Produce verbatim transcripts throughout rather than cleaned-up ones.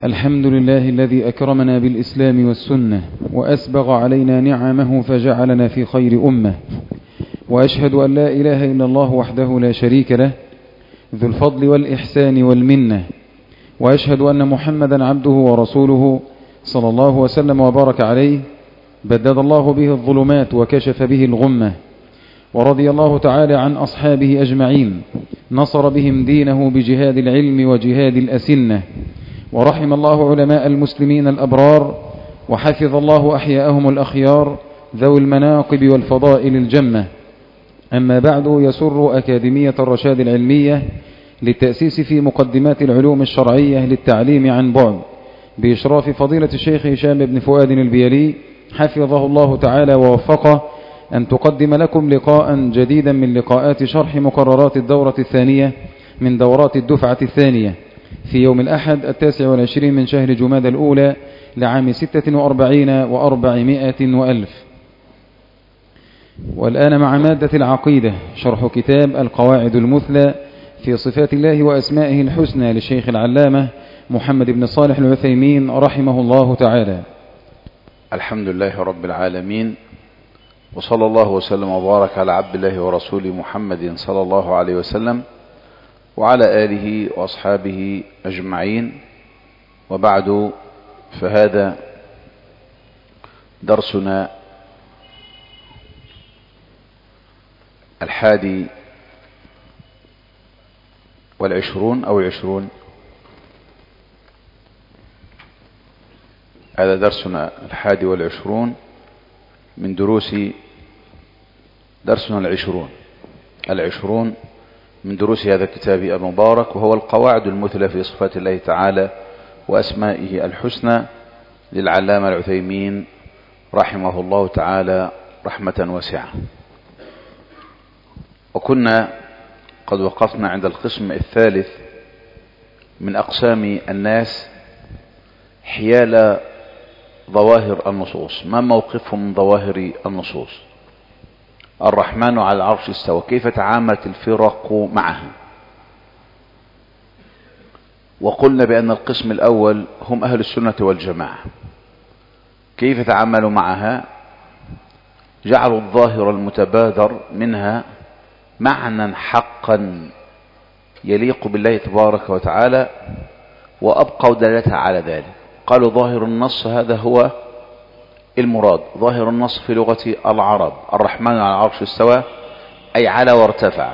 الحمد لله الذي أكرمنا بالإسلام والسنة وأسبغ علينا نعمه فجعلنا في خير أمة، وأشهد أن لا إله إلا الله وحده لا شريك له ذو الفضل والإحسان والمنة، وأشهد أن محمدا عبده ورسوله صلى الله وسلم وبارك عليه، بدد الله به الظلمات وكشف به الغمة، ورضي الله تعالى عن أصحابه أجمعين، نصر بهم دينه بجهاد العلم وجهاد الأسنة، ورحم الله علماء المسلمين الأبرار، وحفظ الله أحياءهم الأخيار ذوي المناقب والفضائل الجمة. أما بعد، يسر أكاديمية الرشاد العلمية للتأسيس في مقدمات العلوم الشرعية للتعليم عن بعد بإشراف فضيلة الشيخ هشام بن فؤاد البيلي حفظه الله تعالى ووفقه، أن تقدم لكم لقاء جديدا من لقاءات شرح مقررات الدورة الثانية من دورات الدفعة الثانية في يوم الأحد التاسع والعشرين من شهر جماد الأولى لعام ستة وأربعين وأربعمائة وألف. والآن مع مادة العقيدة، شرح كتاب القواعد المثلى في صفات الله وأسمائه الحسنى للشيخ العلامة محمد بن صالح العثيمين رحمه الله تعالى. الحمد لله رب العالمين، وصلى الله وسلم وبارك على عبد الله ورسوله محمد صلى الله عليه وسلم وعلى آله وأصحابه أجمعين. وبعد، فهذا درسنا الحادي والعشرون أو العشرون هذا درسنا الحادي والعشرون من دروس درسنا العشرون العشرون من دروس هذا الكتاب المبارك، وهو القواعد المثلى في صفات الله تعالى وأسمائه الحسنى للعلامة العثيمين رحمه الله تعالى رحمة واسعة. وكنا قد وقفنا عند القسم الثالث من أقسام الناس حيال ظواهر النصوص. ما موقفهم من ظواهر النصوص؟ الرحمن على العرش استوى، كيف تعاملت الفرق معها؟ وقلنا بأن القسم الأول هم أهل السنة والجماعة، كيف تعاملوا معها؟ جعلوا الظاهر المتبادر منها معنى حقا يليق بالله تبارك وتعالى، وأبقوا دلالتها على ذلك. قالوا ظاهر النص هذا هو المراد. ظاهر النص في لغة العرب الرحمن على العرش استوى، أي على وارتفع،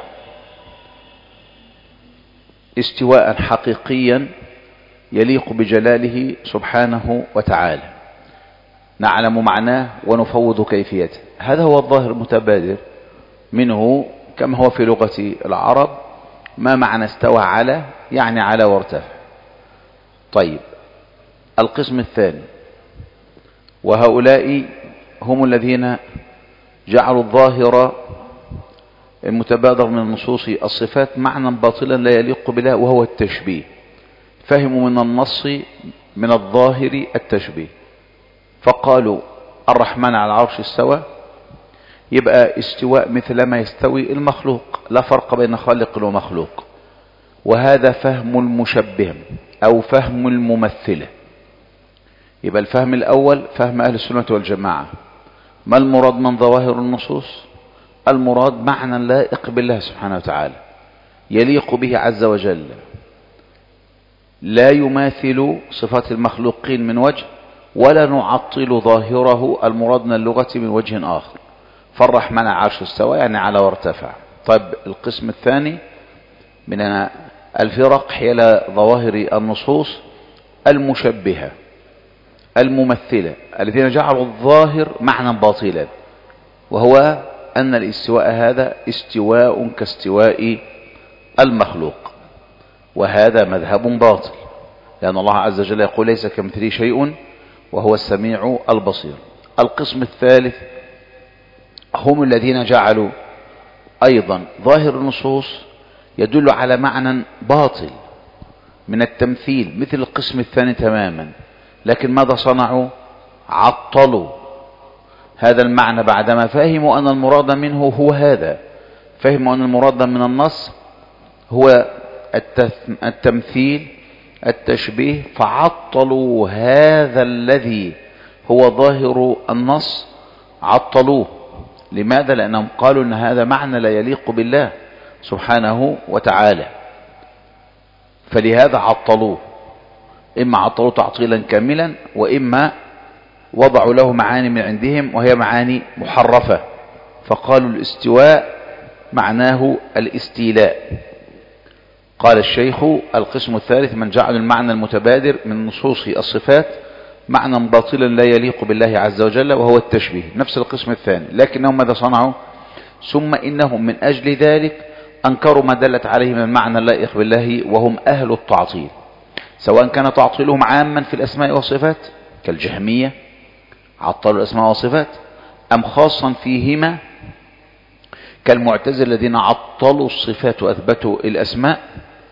استواء حقيقيا يليق بجلاله سبحانه وتعالى، نعلم معناه ونفوض كيفيته. هذا هو الظاهر المتبادر منه، كما هو في لغة العرب. ما معنى استوى؟ على، يعني على وارتفع. طيب، القسم الثاني، وهؤلاء هم الذين جعلوا الظاهر المتبادر من النصوص الصفات معنى باطلا لا يليق بالله، وهو التشبيه. فهموا من النص من الظاهر التشبيه، فقالوا الرحمن على العرش استوى، يبقى استواء مثل ما يستوي المخلوق، لا فرق بين خالق ومخلوق. وهذا فهم المشبه أو فهم الممثلة. يبقى الفهم الأول فهم أهل السنة والجماعة. ما المراد من ظواهر النصوص؟ المراد معنى لائق بالله سبحانه وتعالى، يليق به عز وجل، لا يماثل صفات المخلوقين من وجه، ولا نعطل ظاهره المراد من اللغة من وجه آخر. فالرحمن على العرش استوى، يعني على وارتفع. طيب، القسم الثاني من الفرق حيال ظواهر النصوص المشبهة الممثلة، الذين جعلوا الظاهر معنى باطلا، وهو أن الاستواء هذا استواء كاستواء المخلوق، وهذا مذهب باطل، لأن الله عز وجل يقول ليس كمثله شيء وهو السميع البصير. القسم الثالث هم الذين جعلوا أيضا ظاهر النصوص يدل على معنى باطل من التمثيل مثل القسم الثاني تماما، لكن ماذا صنعوا؟ عطلوا هذا المعنى بعدما فهموا أن المراد منه هو هذا. فهموا أن المراد من النص هو التمثيل التشبيه فعطلوا هذا الذي هو ظاهر النص، عطلوه. لماذا؟ لأنهم قالوا أن هذا معنى لا يليق بالله سبحانه وتعالى، فلهذا عطلوه. إما عطلوه تعطيلا كاملا، وإما وضعوا له معاني من عندهم وهي معاني محرفة، فقالوا الاستواء معناه الاستيلاء. قال الشيخ: القسم الثالث من جعل المعنى المتبادر من نصوص الصفات معنى باطلا لا يليق بالله عز وجل، وهو التشبيه. نفس القسم الثاني، لكنهم ماذا صنعوا؟ ثم إنهم من أجل ذلك أنكروا ما دلت عليه من المعنى اللائق بالله، وهم أهل التعطيل، سواء كان تعطيلهم عاما في الأسماء والصفات كالجهمية عطلوا الأسماء والصفات، أم خاصا فيهما كالمعتزلة الذين عطلوا الصفات وأثبتوا الأسماء،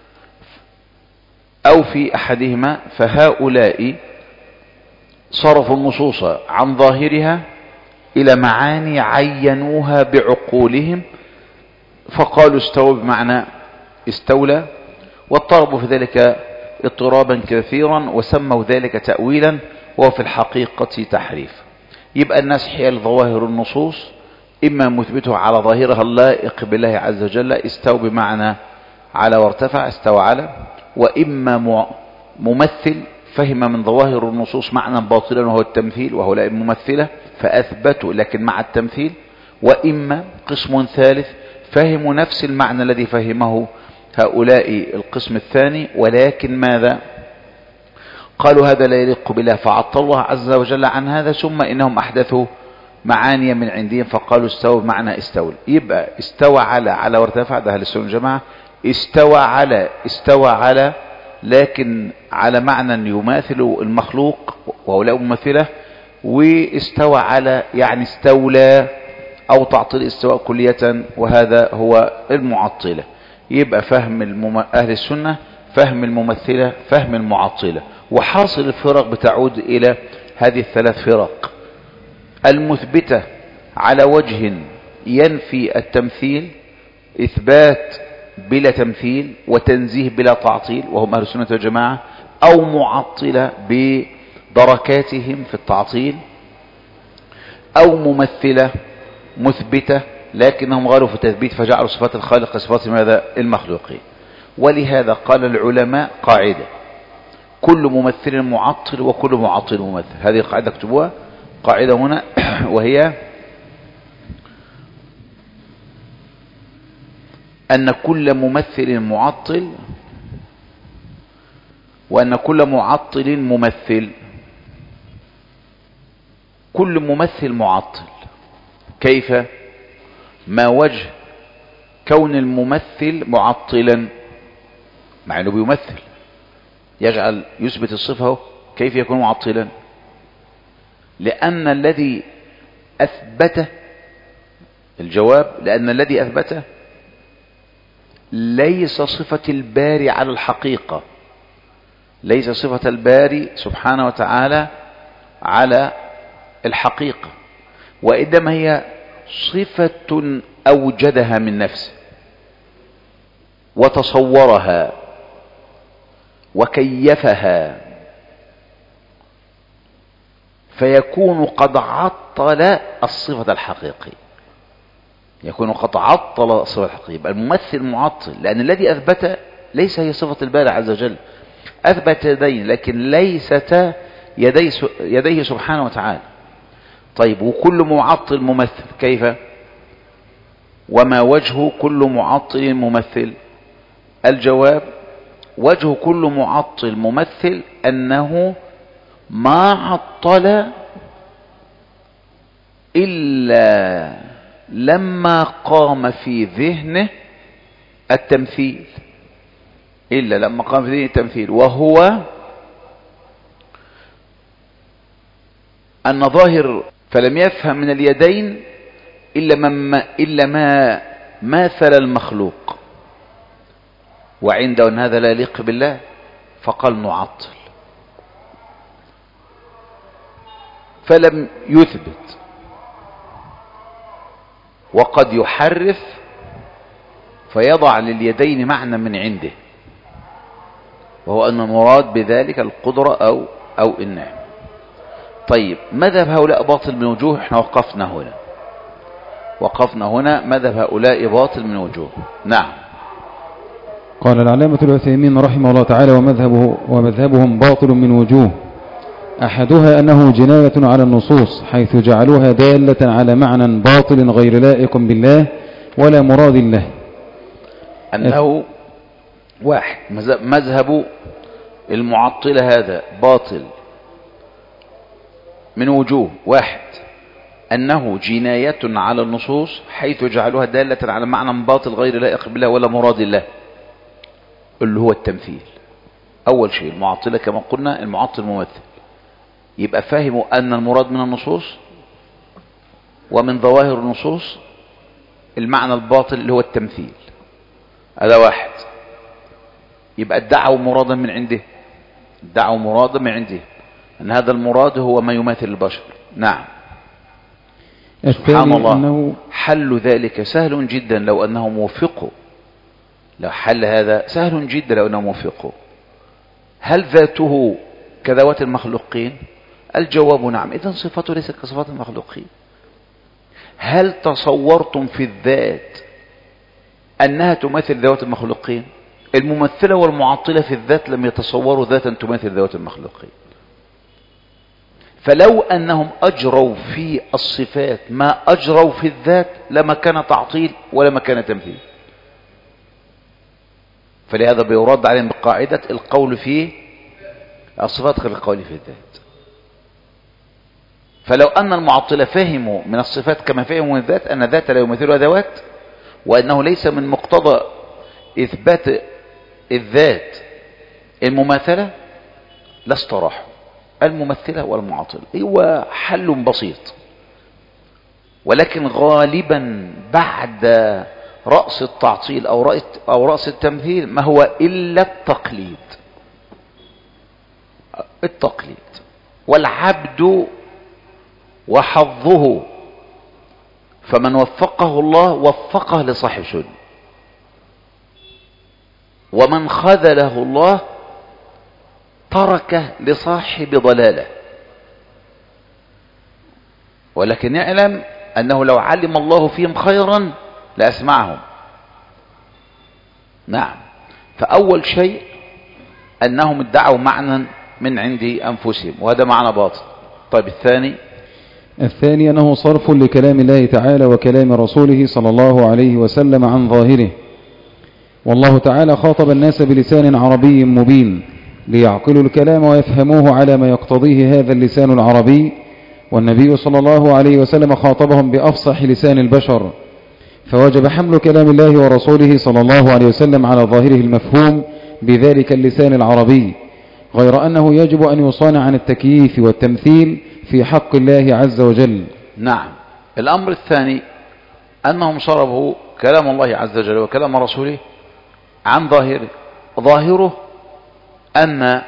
أو في أحدهما، فهؤلاء صرفوا النصوص عن ظاهرها إلى معاني عينوها بعقولهم، فقالوا استوى بمعنى استولى، واضطربوا في ذلك اضطرابا كثيرا، وسموا ذلك تأويلا، وهو في الحقيقة تحريف. يبقى الناس حيال ظواهر النصوص إما مثبته على ظاهرها اللائق بالله عز وجل، استوى بمعنى على وارتفع، استوى على، وإما ممثل فهم من ظواهر النصوص معنى باطلا وهو التمثيل، وهؤلاء الممثلة فأثبتوا لكن مع التمثيل، وإما قسم ثالث فهموا نفس المعنى الذي فهمه هؤلاء القسم الثاني، ولكن ماذا؟ قالوا هذا لا يليق بالله، فعطلوا الله عز وجل عن هذا، ثم إنهم أحدثوا معاني من عندهم فقالوا استوى بمعنى استولى. يبقى استوى على على وارتفع، ده أهل السنة والجماعة. استوى على استوى على لكن على معنى يماثل المخلوق وهؤلاء ممثلة، واستوى على يعني استولى أو تعطيل استواء كلية، وهذا هو المعطلة. يبقى فهم المم... أهل السنة فهم الممثلة فهم المعطلة، وحاصل الفرق بتعود إلى هذه الثلاث فرق: المثبتة على وجه ينفي التمثيل، إثبات بلا تمثيل وتنزيه بلا تعطيل، وهم أهل السنة والجماعة، أو معطلة بدركاتهم في التعطيل، أو ممثلة مثبتة لكنهم غالوا في التثبيت فجعلوا صفات الخالق صفات ماذا؟ المخلوقين. ولهذا قال العلماء قاعدة: كل ممثل معطل وكل معطل ممثل. هذه القاعدة اكتبوها، قاعدة هنا، وهي أن كل ممثل معطل، وأن كل معطل ممثل. كل ممثل معطل. كيف؟ ما وجه كون الممثل معطلا مع أنه بيمثل؟ يجعل يثبت الصفة، كيف يكون معطلا؟ لأن الذي أثبته، الجواب لأن الذي أثبته ليس صفة الباري على الحقيقة، ليس صفة الباري سبحانه وتعالى على الحقيقة، وإنما هي صفة أوجدها من نفسه وتصورها وكيفها، فيكون قد عطل الصفة الحقيقية، يكون قد عطل الصفة الحقيقية. يبقى الممثل معطل، لأن الذي أثبت ليس هي صفة الباري عز وجل. أثبت يدين لكن ليست يدي يديه سبحانه وتعالى. طيب، وكل معطل ممثل، كيف؟ وما وجه كل معطل ممثل؟ الجواب: وجه كل معطل ممثل أنه ما عطل إلا لما قام في ذهنه التمثيل، إلا لما قام في ذهنه التمثيل، وهو أن ظاهر فلم يفهم من اليدين إلا ما, إلا ما ماثل المخلوق، وعنده أن هذا لا يليق بالله فقال نعطل، فلم يثبت. وقد يحرف فيضع لليدين معنى من عنده، وهو أن المراد بذلك القدرة أو أو النعم. طيب مذهب هؤلاء باطل من وجوه. احنا وقفنا هنا وقفنا هنا مذهب هؤلاء باطل من وجوه. نعم. قال العلامة العثيمين رحمه الله تعالى ومذهبه ومذهبهم باطل من وجوه. أحدها أنه جناية على النصوص حيث جعلوها دالة على معنى باطل غير لائق بالله ولا مراد الله. أنه واحد مذهب المعطلة هذا باطل من وجوه. واحد أنه جناية على النصوص حيث جعلوها دالة على معنى باطل غير لائق بالله ولا مراد الله، اللي هو التمثيل. أول شيء المعطلة كما قلنا المعطل ممثل، يبقى فاهموا أن المراد من النصوص ومن ظواهر النصوص المعنى الباطل اللي هو التمثيل. هذا واحد. يبقى ادعوا مرادا من عنده، ادعوا مرادا من عنده أن هذا المراد هو ما يماثل البشر. نعم. سبحان الله أنه حل ذلك سهل جدا لو أنهم وفقوا. لو حل هذا سهل جدا لو أنهم وفقوا. هل ذاته كذوات المخلوقين؟ الجواب نعم. إذن صفته ليست كصفات المخلوقين. هل تصورتم في الذات أنها تماثل ذوات المخلوقين؟ الممثلة والمعطلة في الذات لم يتصوروا ذاتا تماثل ذوات المخلوقين. فلو أنهم أجروا في الصفات ما أجروا في الذات لما كان تعطيل ولما كان تمثيل. فلهذا بيرد عليهم بقاعدة القول في الصفات غير القول في الذات. فلو أن المعطلة فهموا من الصفات كما فهموا من الذات أن الذات لا يمثلها ذوات، وأنه ليس من مقتضى إثبات الذات المماثلة، لاستراحوا. الممثلة والمعطلة هو حل بسيط، ولكن غالبا بعد رأس التعطيل أو رأس, أو رأس التمثيل ما هو إلا التقليد. التقليد والعبد وحظه، فمن وفقه الله وفقه لصاحب سنة، ومن خذله الله تركه لصاحب ضلاله. ولكن يعلم أنه لو علم الله فيهم خيرا لأسمعهم. نعم. فأول شيء أنهم ادعوا معنى من عند أنفسهم، وهذا معنى باطل. طيب الثاني الثاني أنه صرف لكلام الله تعالى وكلام رسوله صلى الله عليه وسلم عن ظاهره. والله تعالى خاطب الناس بلسان عربي مبين ليعقلوا الكلام ويفهموه على ما يقتضيه هذا اللسان العربي، والنبي صلى الله عليه وسلم خاطبهم بأفصح لسان البشر، فوجب حمل كلام الله ورسوله صلى الله عليه وسلم على ظاهره المفهوم بذلك اللسان العربي، غير أنه يجب أن يصان عن التكييف والتمثيل في حق الله عز وجل. نعم. الأمر الثاني أنهم صرفوا كلام الله عز وجل وكلام رسوله عن ظاهره. ظاهره أن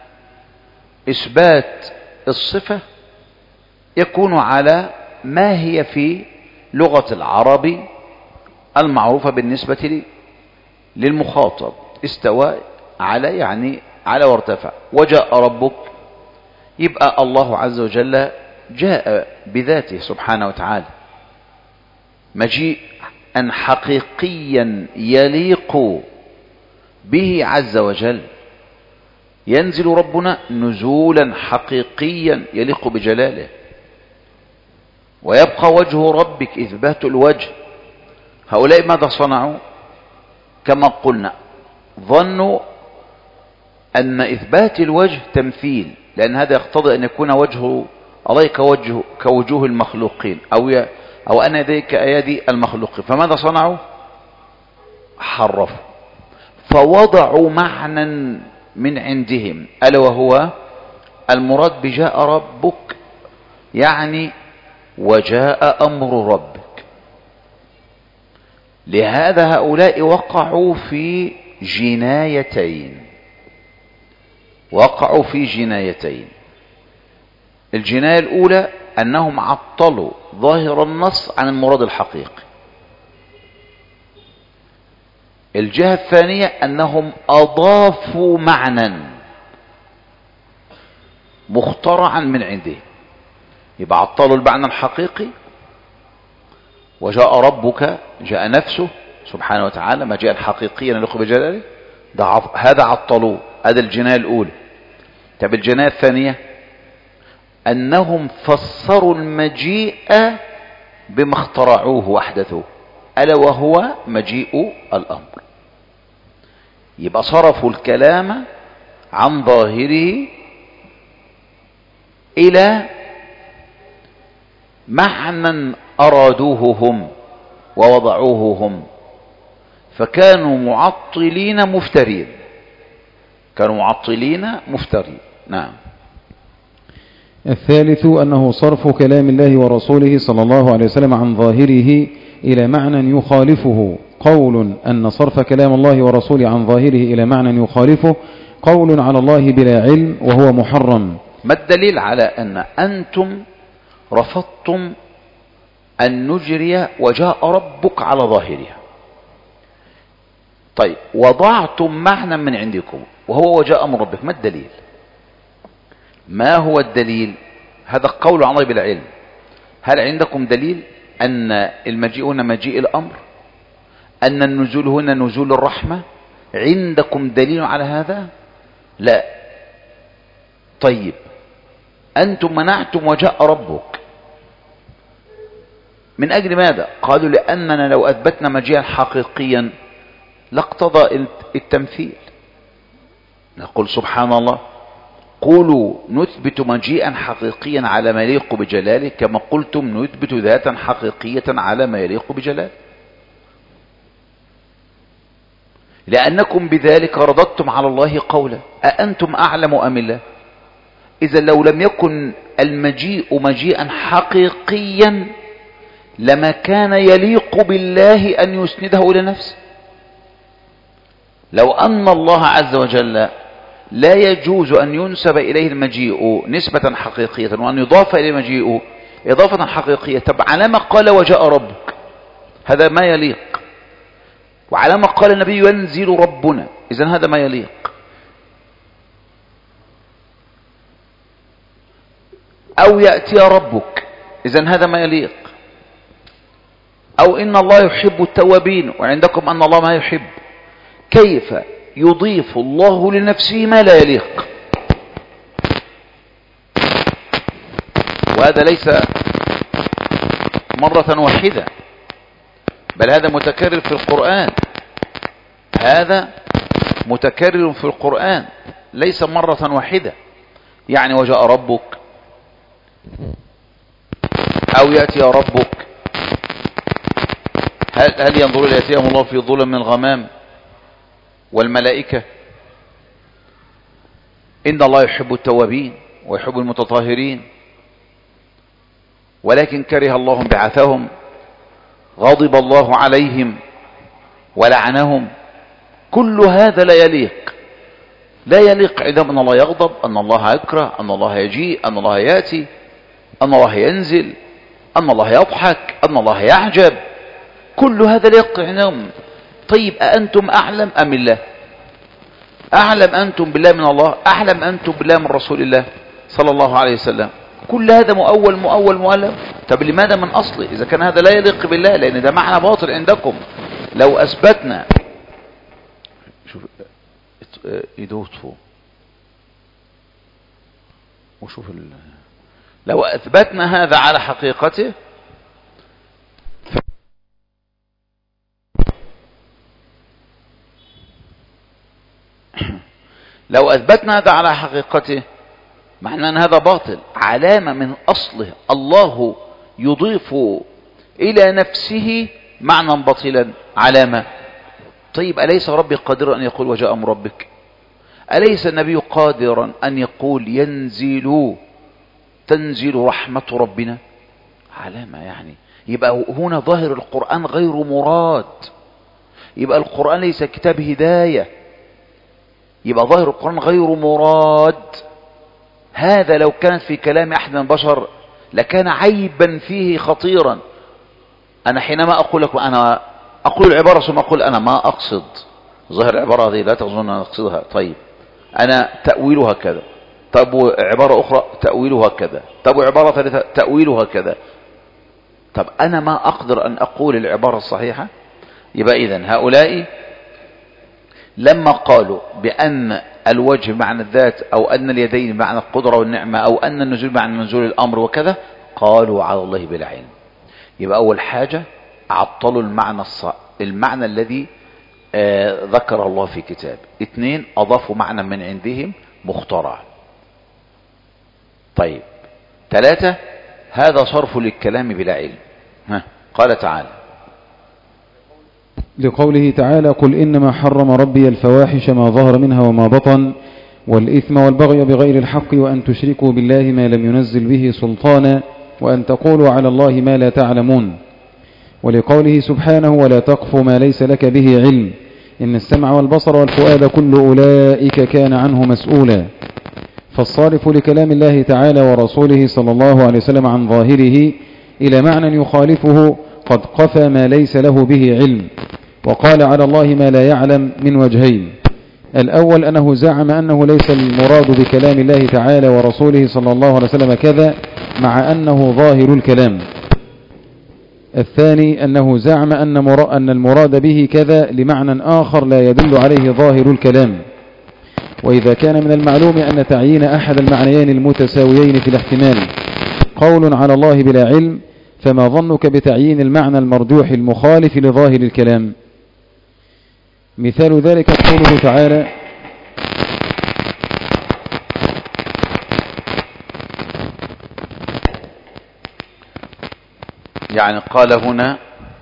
إثبات الصفة يكون على ما هي في لغة العرب المعروفة بالنسبة للمخاطب. استوى على يعني على وارتفع. وجاء ربك، يبقى الله عز وجل جاء بذاته سبحانه وتعالى مجيء أن حقيقيا يليق به عز وجل. ينزل ربنا نزولا حقيقيا يليق بجلاله. ويبقى وجه ربك إثبات الوجه. هؤلاء ماذا صنعوا؟ كما قلنا ظنوا أن إثبات الوجه تمثيل، لأن هذا يقتضي أن يكون وجهه الله كوجه كوجوه المخلوقين، أو أو أن يديك أيدي المخلوقين. فماذا صنعوا؟ حرفوا، فوضعوا معنى من عندهم، ألا وهو المراد بجاء ربك يعني وجاء أمر ربك. لهذا هؤلاء وقعوا في جنايتين وقعوا في جنايتين الجناية الأولى أنهم عطلوا ظاهر النص عن المراد الحقيقي. الجهة الثانية أنهم أضافوا معنى مخترعا من عنده، يبقى عطلوا المعنى الحقيقي، وجاء ربك، جاء نفسه سبحانه وتعالى مجيئا حقيقيا يليق بجلاله، هذا عطلوه. هذا الجناية الأولى. طب الجناية الثانية أنهم فسروا المجيء بما اخترعوه واحدثوه، ألا وهو مجيء الأمر. يبقى صرفوا الكلام عن ظاهره إلى معنى أرادوه هم ووضعوه هم، فكانوا معطلين مفترين، كانوا معطلين مفترين. نعم. الثالث أنه صرف كلام الله ورسوله صلى الله عليه وسلم عن ظاهره إلى معنى يخالفه. قول أن صرف كلام الله ورسوله عن ظاهره إلى معنى يخالفه قول على الله بلا علم وهو محرم. ما الدليل على أن أنتم رفضتم أن نجري وجاء ربك على ظاهرها؟ طيب وضعتم معنى من عندكم وهو وجاء أمر ربك، ما الدليل؟ ما هو الدليل؟ هذا قول عن الله بلا علم. هل عندكم دليل أن المجيء هنا مجيء الأمر، أن النزول هنا نزول الرحمة؟ عندكم دليل على هذا؟ لا. طيب أنتم منعتم وجاء ربك من أجل ماذا؟ قالوا لأننا لو أثبتنا مجيئا حقيقيا لاقتضى التمثيل. نقول سبحان الله، قولوا نثبت مجيئا حقيقيا على ما يليق بجلاله كما قلتم نثبت ذاتا حقيقية على ما يليق بجلاله، لأنكم بذلك رددتم على الله قولا أأنتم أعلم أم الله؟ إذا لو لم يكن المجيء مجيئا حقيقيا لما كان يليق بالله أن يسنده إلى نفسه. لو أن الله عز وجل لا يجوز أن ينسب إليه المجيء نسبة حقيقية وأن يضاف إليه المجيء إضافة حقيقية، طب على ما قال وجاء ربك؟ هذا ما يليق. وعلى ما قال النبي ينزل ربنا، إذن هذا ما يليق. أو يأتي ربك، إذن هذا ما يليق. أو إن الله يحب التوابين وعندكم أن الله ما يحب. كيف يضيف الله لنفسه ما لا يليق؟ وهذا ليس مرة واحدة، بل هذا متكرر في القرآن. هذا متكرر في القرآن ليس مرة واحدة. يعني وجاء ربك، أو يأتي ربك. هل, هل ينظر إلى يأتيهم الله في ظلم من الغمام والملائكة؟ إن الله يحب التوابين ويحب المتطهرين، ولكن كره الله بعثهم، غضب الله عليهم ولعنهم. كل هذا لا يليق، لا يليق عندهم أن الله يغضب، أن الله يكره، أن الله يجيء، أن الله يأتي، أن الله ينزل، أن الله يضحك، أن الله يعجب. كل هذا لا يليق عندهم. طيب أأنتم أعلم أم الله؟ أعلم أنتم بالله من الله؟ أعلم أنتم بالله من رسول الله صلى الله عليه وسلم؟ كل هذا مؤول مؤول مؤلف. طب لماذا من أصله إذا كان هذا لا يليق بالله؟ لأن ده معنى باطل عندكم. لو أثبتنا شوف يدوطفوا وشوف ال... لو أثبتنا هذا على حقيقته ف... لو أثبتنا هذا على حقيقته معنى أن هذا باطل، علامة من أصله. الله يضيف إلى نفسه معنى باطلا، علامة. طيب أليس ربي قادرا أن يقول وجاء أمر ربك؟ أليس النبي قادرا أن يقول ينزل تنزل رحمة ربنا؟ علامة. يعني يبقى هنا ظاهر القرآن غير مراد، يبقى القرآن ليس كتاب هداية، يبقى ظاهر القرآن غير مراد. هذا لو كانت في كلام أحد من البشر لكان عيبا فيه خطيرا. أنا حينما أقول لكم، أنا أقول العبارة ثم أقول أنا ما أقصد، ظاهر العبارة هذه لا تظن أن أقصدها. طيب أنا تأويلها كذا، طب عبارة أخرى تأويلها كذا، طب عبارة ثالثة تأويلها كذا. طب أنا ما أقدر أن أقول العبارة الصحيحة. يبقى إذن هؤلاء لما قالوا بأن الوجه بمعنى الذات، أو أن اليدين بمعنى القدرة والنعمة، أو أن النزول بمعنى نزول الأمر وكذا، قالوا على الله بلا علم. يبقى أول حاجة عطلوا المعنى الص... المعنى الذي آه ذكره الله في كتاب. اثنين، أضافوا معنى من عندهم مخترع. طيب ثلاثة، هذا صرف للكلام بلا علم. ها. قال تعالى لقوله تعالى: قل إنما حرم ربي الفواحش ما ظهر منها وما بطن والإثم والبغي بغير الحق وأن تشركوا بالله ما لم ينزل به سلطانا وأن تقولوا على الله ما لا تعلمون. ولقوله سبحانه: ولا تقف ما ليس لك به علم إن السمع والبصر والفؤاد كل أولئك كان عنه مسؤولا. فالصارف لكلام الله تعالى ورسوله صلى الله عليه وسلم عن ظاهره إلى معنى يخالفه قد قفى ما ليس له به علم، وقال على الله ما لا يعلم من وجهين: الأول أنه زعم أنه ليس المراد بكلام الله تعالى ورسوله صلى الله عليه وسلم كذا مع أنه ظاهر الكلام. الثاني أنه زعم أن المراد به كذا لمعنى آخر لا يدل عليه ظاهر الكلام. وإذا كان من المعلوم أن تعيين أحد المعنيين المتساويين في الاحتمال قول على الله بلا علم، فما ظنك بتعيين المعنى المرجوح المخالف لظاهر الكلام؟ مثال ذلك قوله تعالى: يعني قال هنا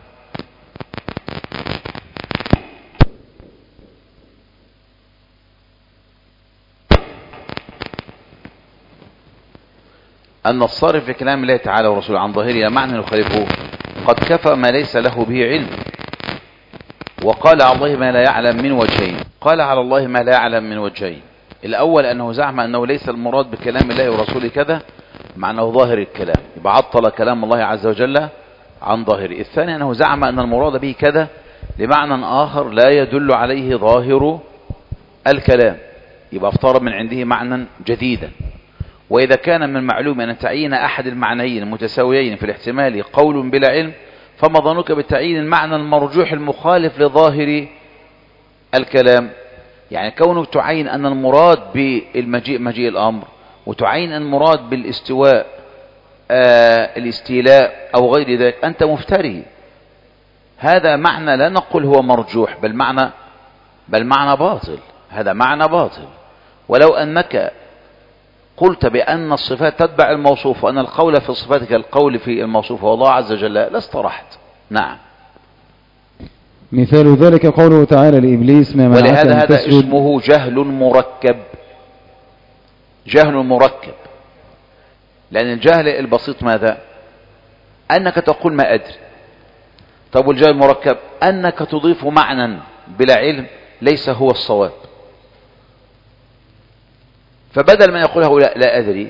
أن الصارف في كلام الله تعالى ورسوله عن ظاهره معنى يخالفه قد كفى ما ليس له به علم، وقال على الله ما لا يعلم من وجهين. قال على الله ما لا يعلم من وجهين: الأول أنه زعم أنه ليس المراد بكلام الله ورسوله كذا مع أنه ظاهر الكلام، يبقى عطل كلام الله عز وجل عن ظاهره. الثاني أنه زعم أن المراد به كذا لمعنى آخر لا يدل عليه ظاهر الكلام، يبقى افترض من عنده معنى جديدا. وإذا كان من المعلوم أن تعيين أحد المعنيين المتساويين في الاحتمال قول بلا علم، فما ظنك بتعيين المعنى المرجوح المخالف لظاهر الكلام؟ يعني كونه تعين أن المراد بالمجيء مجيء الأمر، وتعين أن المراد بالاستواء آه الاستيلاء أو غير ذلك، أنت مفتري. هذا معنى لا نقول هو مرجوح، بل معنى بل معنى باطل. هذا معنى باطل. ولو أنك قلت بأن الصفات تتبع الموصوف وأن القول في الصفات كالقول في الموصوف والله عز وجل لاسترحت. نعم. مثال ذلك قوله تعالى لإبليس: ما منعك ولهذا أن هذا تسجد. اسمه جهل مركب. جهل مركب، لأن الجهل البسيط ماذا؟ أنك تقول ما أدري. طب والجهل المركب أنك تضيف معنى بلا علم ليس هو الصواب. فبدل من يقول هؤلاء لا أدري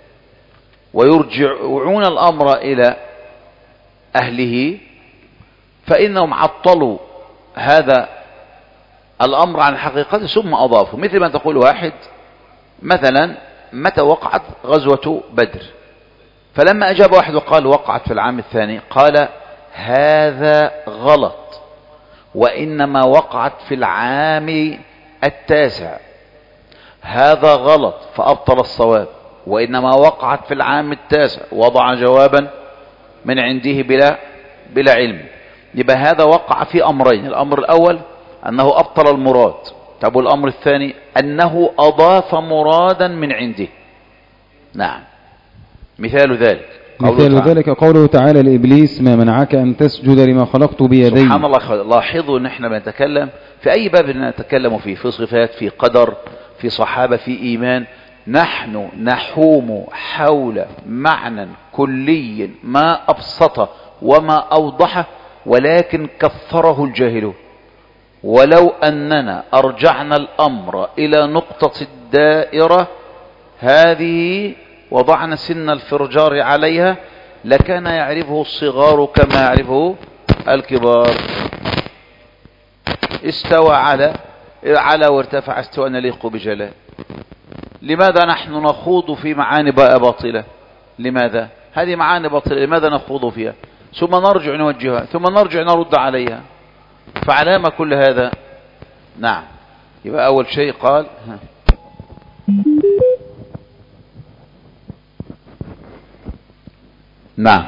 ويرجعون الأمر إلى أهله، فإنهم عطلوا هذا الأمر عن حقيقته ثم أضافوا. مثل ما تقول واحد مثلا: متى وقعت غزوة بدر؟ فلما أجاب واحد وقال وقعت في العام الثاني، قال هذا غلط، وإنما وقعت في العام التاسع. هذا غلط فأبطل الصواب، وإنما وقعت في العام التاسع. وضع جوابا من عنده بلا بلا علم. يبقى هذا وقع في أمرين: الأمر الأول أنه أبطل المراد، طب والأمر الثاني أنه أضاف مرادا من عنده. نعم. مثال ذلك مثال ذلك قوله تعالى لإبليس: ما منعك أن تسجد لما خلقت بيدي. سبحان الله. لاحظوا أن احنا بنتكلم في أي باب نتكلم فيه، في صفات، في قدر، في صحابة، في إيمان، نحن نحوم حول معنى كلي ما أبسطه وما أوضحه، ولكن كثره الجاهلون. ولو أننا أرجعنا الأمر إلى نقطة الدائرة هذه وضعنا سن الفرجار عليها لكان يعرفه الصغار كما يعرفه الكبار. استوى على على وارتفع استواء يليق بجلاله. لماذا نحن نخوض في معاني باطلة؟ لماذا؟ هذه معاني باطلة، لماذا نخوض فيها ثم نرجع نوجهها ثم نرجع نرد عليها؟ فعلامة كل هذا. نعم. يبقى أول شيء قال ها. نعم.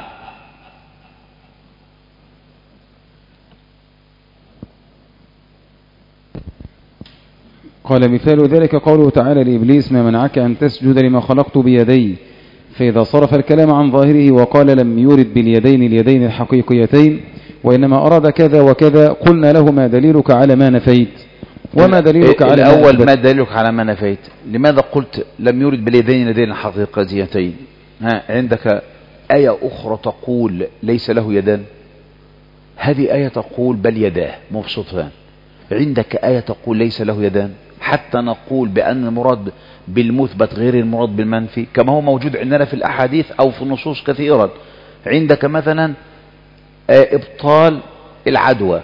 قال مثال ذلك قوله تعالى لإبليس ما منعك أن تسجد لما خلقت بيدي، فإذا صرف الكلام عن ظاهره وقال لم يرد باليدين اليدين الحقيقيتين وإنما أراد كذا وكذا قلنا له ما دليلك على ما نفيت وما دليلك على ما الأول ما دليلك على ما نفيت؟ لماذا قلت لم يرد باليدين اليدين الحقيقيتين؟ ها عندك آية أخرى تقول ليس له يدان، هذه آية تقول بل يداه مبسوطتان. عندك آية تقول ليس له يدان، حتى نقول بأن المراد بالمثبت غير المراد بالمنفي، كما هو موجود عندنا في الأحاديث أو في النصوص كثيرا. عندك مثلا إبطال العدوى،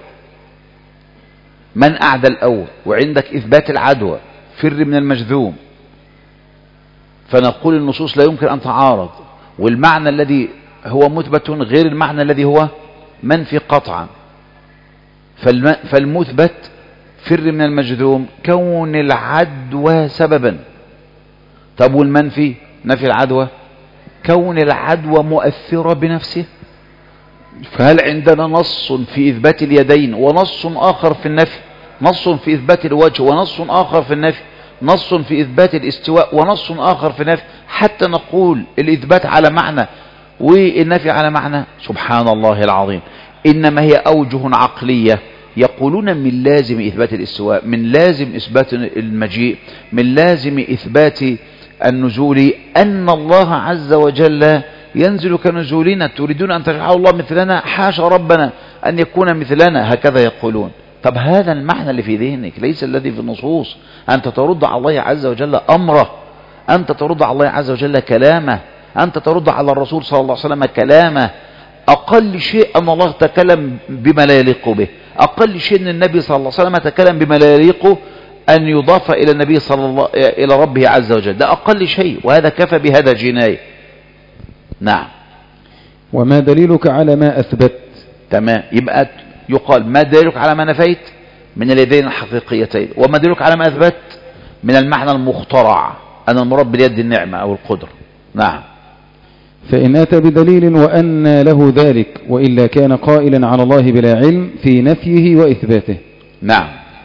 من أعدى الأول، وعندك إثبات العدوى، فر من المجذوم. فنقول النصوص لا يمكن أن تعارض، والمعنى الذي هو مثبت غير المعنى الذي هو منفي قطعا. فالمثبت فر من المجذوم كون العدوى سببا. طب والمنفي نفي العدوى كون العدوى مؤثرة بنفسه. فهل عندنا نص في إثبات اليدين ونص آخر في النفي، نص في إثبات الوجه ونص آخر في النفي، نص في إثبات الاستواء ونص آخر في النفي، حتى نقول الإثبات على معنى والنفي على معنى؟ سبحان الله العظيم. إنما هي أوجه عقلية. يقولون من لازم إثبات الاستواء، من لازم إثبات المجيء، من لازم إثبات النزول أن الله عز وجل ينزل كنزولنا. تريدون أن تجعلوا الله مثلنا؟ حاشا ربنا أن يكون مثلنا، هكذا يقولون. طب هذا المعنى اللي في ذهنك ليس الذي في النصوص. أنت ترد على الله عز وجل أمره، أنت ترد على الله عز وجل كلامه، أنت ترد على الرسول صلى الله عليه وسلم كلامه. أقل شيء أن الله تكلم بما لا يليق به، أقل شيء أن النبي صلى الله عليه وسلم تكلم بما لا يليق أن يضاف إلى النبي صلى الله إلى ربه عز وجل، ده أقل شيء، وهذا كفى بهذا جناية. نعم. وما دليلك على ما أثبت؟ تمام. يبقى يقال ما دليلك على ما نفيت من اليدين الحقيقيتين، وما دليلك على ما أثبت من المعنى المخترع أن المراد باليد النعمة أو القدرة. نعم. فإن أتى بدليل وأن له ذلك، وإلا كان قائلا على الله بلا علم في نفيه وإثباته. نعم.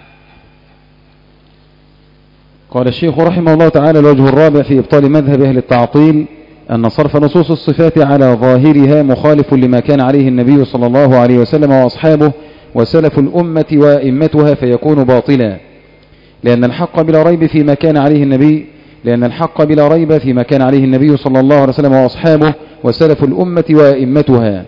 قال الشيخ رحمه الله تعالى: الوجه الرابع في إبطال مذهب أهل التعطيل أن صرف نصوص الصفات على ظاهرها مخالف لما كان عليه النبي صلى الله عليه وسلم وأصحابه وسلف الأمة وإمتها، فيكون باطلا، لأن الحق بلا ريب فيما كان عليه النبي لأن الحق بلا ريب فيما كان عليه النبي صلى الله عليه وسلم وأصحابه وسلف الأمة وإمتها.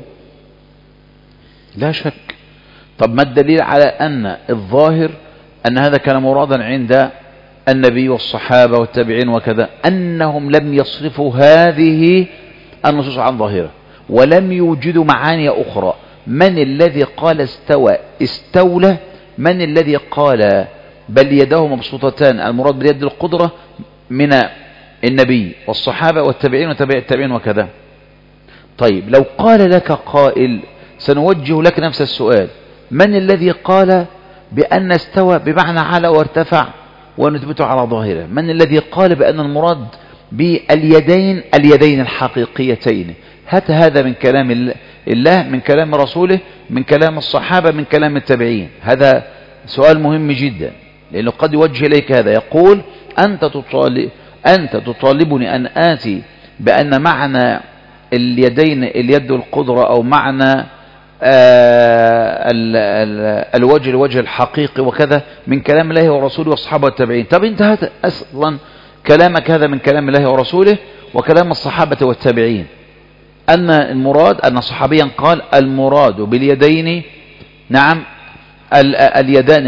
لا شك. طب ما الدليل على أن الظاهر أن هذا كان مرادا عند النبي والصحابة والتابعين وكذا؟ أنهم لم يصرفوا هذه النصوص عن ظاهرة ولم يوجدوا معاني أخرى. من الذي قال استوى استولى؟ من الذي قال بل يداه مبسوطتان المراد باليد القدرة؟ من النبي والصحابة والتابعين وتابع التابعين وكذا. طيب لو قال لك قائل سنوجه لك نفس السؤال: من الذي قال بأن استوى بمعنى على وارتفع ونثبته على ظاهره؟ من الذي قال بأن المراد باليدين اليدين الحقيقيتين؟ هات هذا من كلام الله، من كلام رسوله، من كلام الصحابة، من كلام التابعين. هذا سؤال مهم جدا، لأنه قد يوجه إليك هذا، يقول أنت تطالب أنت تطالبني أن آتي بأن معنى اليدين اليد القدرة أو معنى آه ال ال الوجه الوجه الحقيقي وكذا من كلام الله ورسوله والصحابة والتابعين. طب انت هذا أصلا كلامك هذا من كلام الله ورسوله وكلام الصحابة والتابعين، أن المراد أن صحابيا قال المراد باليدين نعم اليدان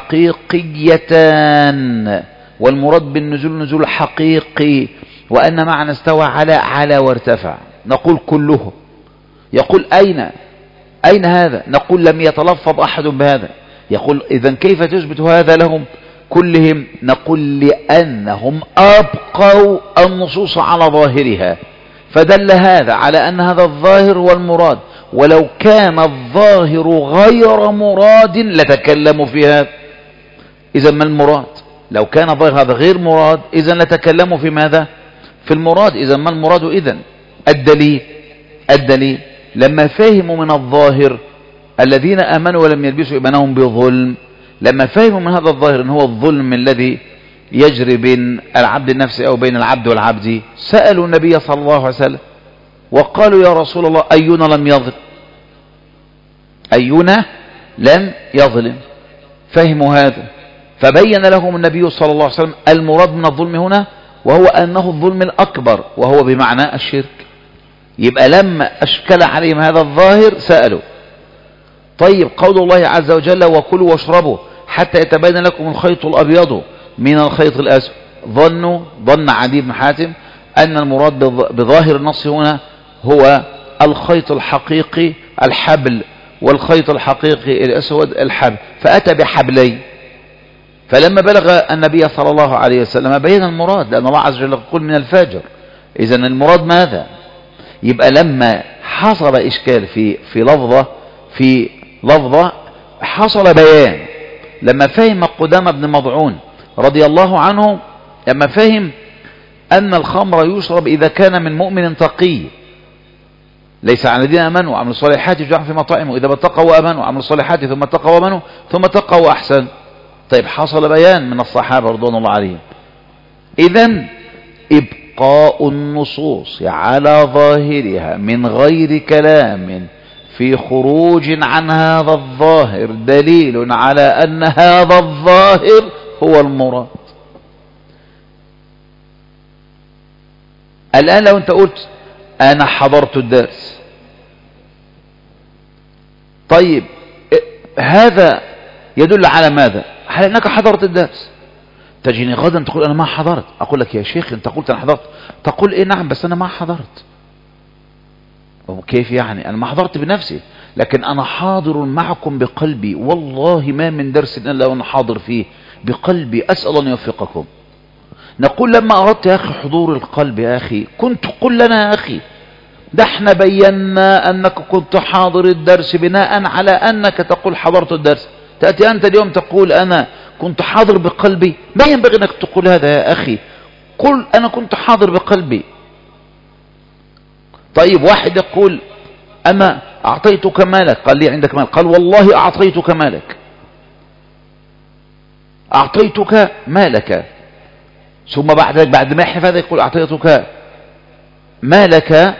الحقيقيتان، والمراد بالنزول نزول حقيقي، وأن معنى استوى على على وارتفع. نقول كله. يقول أين أين هذا؟ نقول لم يتلفظ أحد بهذا. يقول إذن كيف تثبت هذا لهم كلهم؟ نقول لأنهم أبقوا النصوص على ظاهرها، فدل هذا على أن هذا الظاهر هو المراد، ولو كان الظاهر غير مراد لتكلموا في هذا. إذن ما المراد؟ لو كان الظاهر هذا غير مراد إذن لتكلموا في ماذا؟ في المراد. إذن ما المراد؟ إذن الدليل الدليل لما فهموا من الظاهر الذين آمنوا ولم يلبسوا إيمانهم بظلم، لما فهموا من هذا الظاهر أن هو الظلم الذي يجري بين العبد النفسي أو بين العبد والعبد، سألوا النبي صلى الله عليه وسلم وقالوا يا رسول الله أينا لم يظلم؟ أينا لم يظلم؟ فهموا هذا، فبين لهم النبي صلى الله عليه وسلم المراد من الظلم هنا وهو أنه الظلم الأكبر، وهو بمعنى الشرك. يبقى لما أشكل عليهم هذا الظاهر سألوا. طيب قول الله عز وجل وكلوا واشربوا حتى يتبين لكم الخيط الأبيض من الخيط الأسود، ظنوا ظن عدي بن حاتم أن المراد بظاهر النص هنا هو الخيط الحقيقي الحبل، والخيط الحقيقي الأسود الحبل، فأتى بحبلين. فلما بلغ النبي صلى الله عليه وسلم بين المراد، لأن الله عز وجل يقول من الفجر، إذن المراد ماذا؟ يبقى لما حصل إشكال في في لفظة في لفظة حصل بيان. لما فهم قدامة بن مضعون رضي الله عنه، لما فهم أن الخمر يشرب إذا كان من مؤمن تقي، ليس على الذين آمنوا وعملوا الصالحات يجعل في مطاعمه إذا اتقوا وآمنوا وعملوا الصالحات ثم اتقوا وآمنوا ثم اتقوا وأحسن. طيب حصل بيان من الصحابة رضوان الله عليهم. إذن إبقاء النصوص على ظاهرها من غير كلام في خروج عن هذا الظاهر دليل على أن هذا الظاهر هو المراد. الآن لو أنت قلت أنا حضرت الدرس، طيب هذا يدل على ماذا؟ على أنك حضرت الدرس. تجيني غدا تقول أنا ما حضرت، أقول لك يا شيخ أنت قلت أنا حضرت، تقول إيه نعم بس أنا ما حضرت. كيف يعني؟ أنا ما حضرت بنفسي، لكن أنا حاضر معكم بقلبي، والله ما من درس إلا وأنا حاضر فيه بقلبي، أسأل أن يوفقكم. نقول لما أردت يا أخي حضور القلب يا أخي كنت قل لنا يا أخي، ده احنا بينا أنك كنت حاضر الدرس بناء على أنك تقول حضرت الدرس، تأتي أنت اليوم تقول أنا كنت حاضر بقلبي. ما ينبغي أنك تقول هذا يا أخي، قل أنا كنت حاضر بقلبي. طيب واحد يقول أنا أعطيتك مالك، قال لي عندك مال، قال والله أعطيتك مالك، أعطيتك مالك، ثم بعد بعد ما يحلف هذا يقول أعطيتك مالك،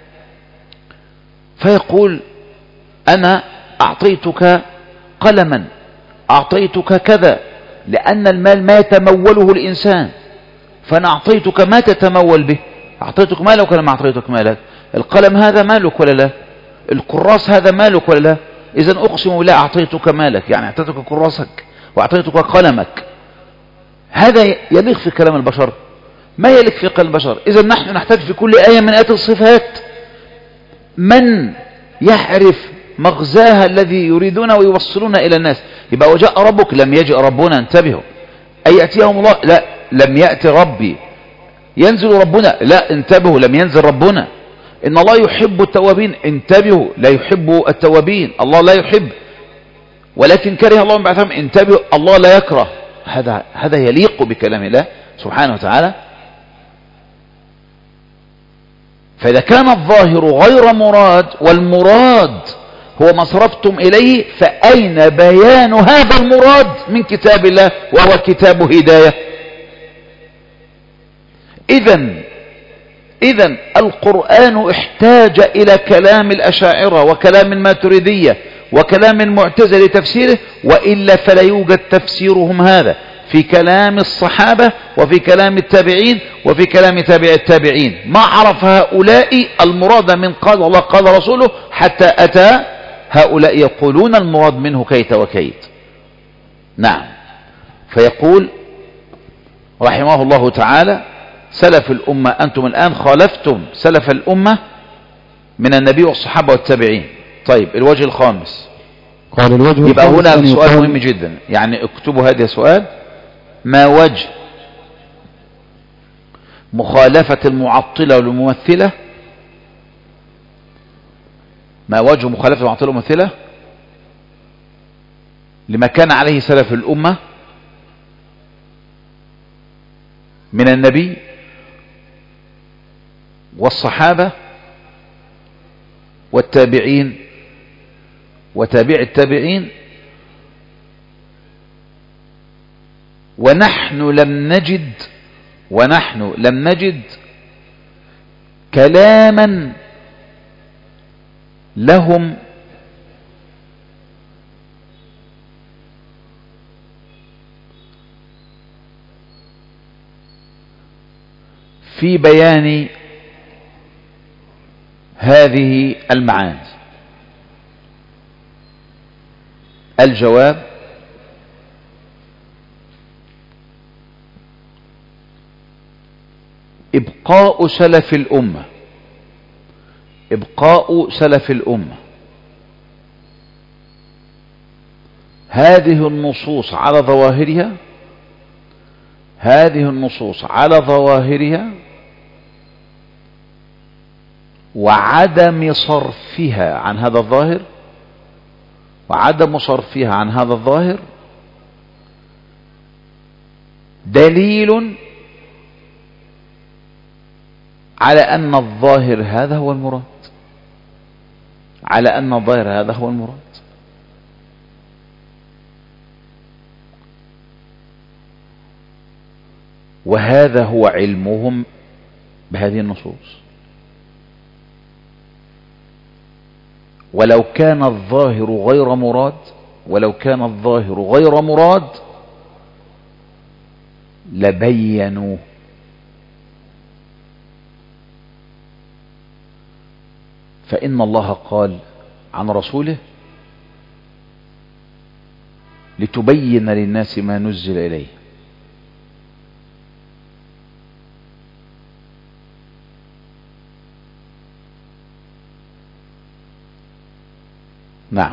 فيقول أنا أعطيتك قلما، أعطيتك كذا، لأن المال ما يتموله الإنسان، فأنا أعطيتك ما تتمول به. أعطيتك مالك ولا ما أعطيتك مالك؟ القلم هذا مالك ولا لا؟ الكراس هذا مالك ولا لا؟ إذن أقسم بالله أعطيتك مالك، يعني أعطيتك كراسك وأعطيتك قلمك. هذا يليق في كلام البشر؟ ما يليق في كلام البشر. إذن نحن نحتاج في كل آية من آيات الصفات من يعرف مغزاها الذي يريدون ويوصلون إلى الناس. يبقى وجاء ربك، لم يجئ ربنا، انتبهوا. أي يأتيهم الله، لا لم يأتي ربي. ينزل ربنا، لا انتبهوا لم ينزل ربنا. إن الله يحب التوابين، انتبهوا لا يحب التوابين، الله لا يحب، ولكن كره الله من بعثهم، انتبهوا الله لا يكره. هذا هذا يليق بكلام الله سبحانه وتعالى. فإذا كان الظاهر غير مراد والمراد هو ما صرفتم إليه، فأين بيان هذا المراد من كتاب الله وهو كتاب هداية؟ إذن إذن القرآن احتاج إلى كلام الأشاعرة وكلام الماتريدية وكلام المعتزلة لتفسيره، وإلا فلا يوجد تفسيرهم هذا في كلام الصحابة وفي كلام التابعين وفي كلام تابع التابعين. ما عرف هؤلاء المراد من قال الله قال رسوله حتى أتى هؤلاء يقولون المراد منه كيت وكيت. نعم. فيقول رحمه الله تعالى سلف الأمة، أنتم الآن خالفتم سلف الأمة من النبي والصحابة والتابعين. طيب الوجه الخامس قال الوجه يبقى الخامس هنا أن سؤال يقال مهم جدا، يعني اكتبوا هذا السؤال: ما وجه مخالفة المعطلة والممثلة ما وجه مخالفة المعطلة والممثلة لما كان عليه سلف الأمة من النبي والصحابة والتابعين وتابع التابعين، ونحن لم نجد ونحن لم نجد كلاما لهم في بيان هذه المعاني. الجواب: إبقاء سلف الأمة إبقاء سلف الأمة هذه النصوص على ظواهرها هذه النصوص على ظواهرها وعدم صرفها عن هذا الظاهر وعدم صرفها عن هذا الظاهر دليل على أن الظاهر هذا هو المراد على أن الظاهر هذا هو المراد وهذا هو علمهم بهذه النصوص. ولو كان الظاهر غير مراد ولو كان الظاهر غير مراد لبينوا. فإن الله قال عن رسوله: لتبين للناس ما نزل إليه. نعم.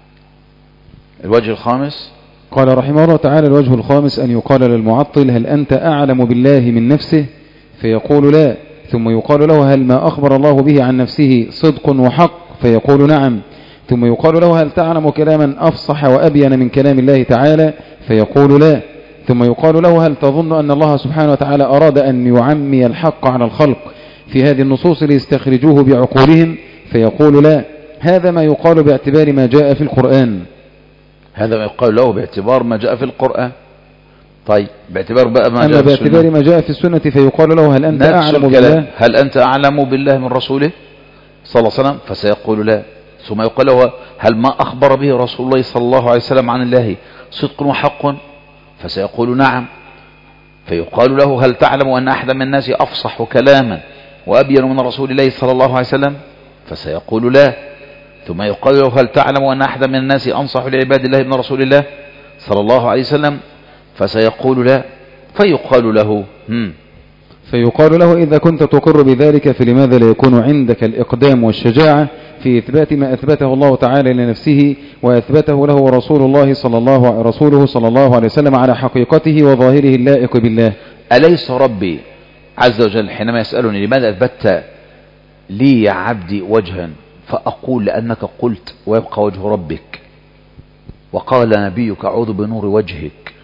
الوجه الخامس قال رحمه الله تعالى: الوجه الخامس أن يقال للمعطل: هل أنت أعلم بالله من نفسه؟ فيقول لا، ثم يقال له: هل ما أخبر الله به عن نفسه صدق وحق؟ فيقول نعم، ثم يقال له: هل تعلم كلاما أفصح وأبين من كلام الله تعالى؟ فيقول لا، ثم يقال له: هل تظن أن الله سبحانه وتعالى أراد أن يعمي الحق على الخلق في هذه النصوص ليستخرجوه بعقولهم؟ فيقول لا. هذا ما يقال باعتبار ما جاء في القرآن هذا ما يقال له باعتبار ما جاء في القرآن. طيب باعتبار بقى ما جاء في السنة، باعتبار ما جاء في السنة فيقال له: هل أنت أعلم بالله هل أنت أعلم بالله من رسوله صلى الله عليه وسلم؟ فسيقول لا. ثم يقال له: هل ما أخبر به رسول الله صلى الله عليه وسلم عن الله صدق وحق؟ فسيقول نعم. فيقال له: هل تعلم أن أحد من الناس أفصح كلاما وأبين من رسول الله صلى الله عليه وسلم؟ فسيقول لا. ثم يقال له: هل تعلم أن أحد من الناس أنصح لعباد الله من رسول الله صلى الله عليه وسلم؟ فسيقول لا. فيقال له هم فيقال له: إذا كنت تقر بذلك فلماذا لا يكون عندك الإقدام والشجاعة في إثبات ما أثبته الله تعالى لنفسه وأثبته له رسول الله صلى الله رسوله صلى الله عليه وسلم على حقيقته وظاهره اللائق بالله؟ أليس ربي عز وجل حينما يسألني: لماذا أثبت لي يا عبدي وجها؟ فأقول: لأنك قلت ويبقى وجه ربك، وقال نبيك: أعوذ بنور وجهك.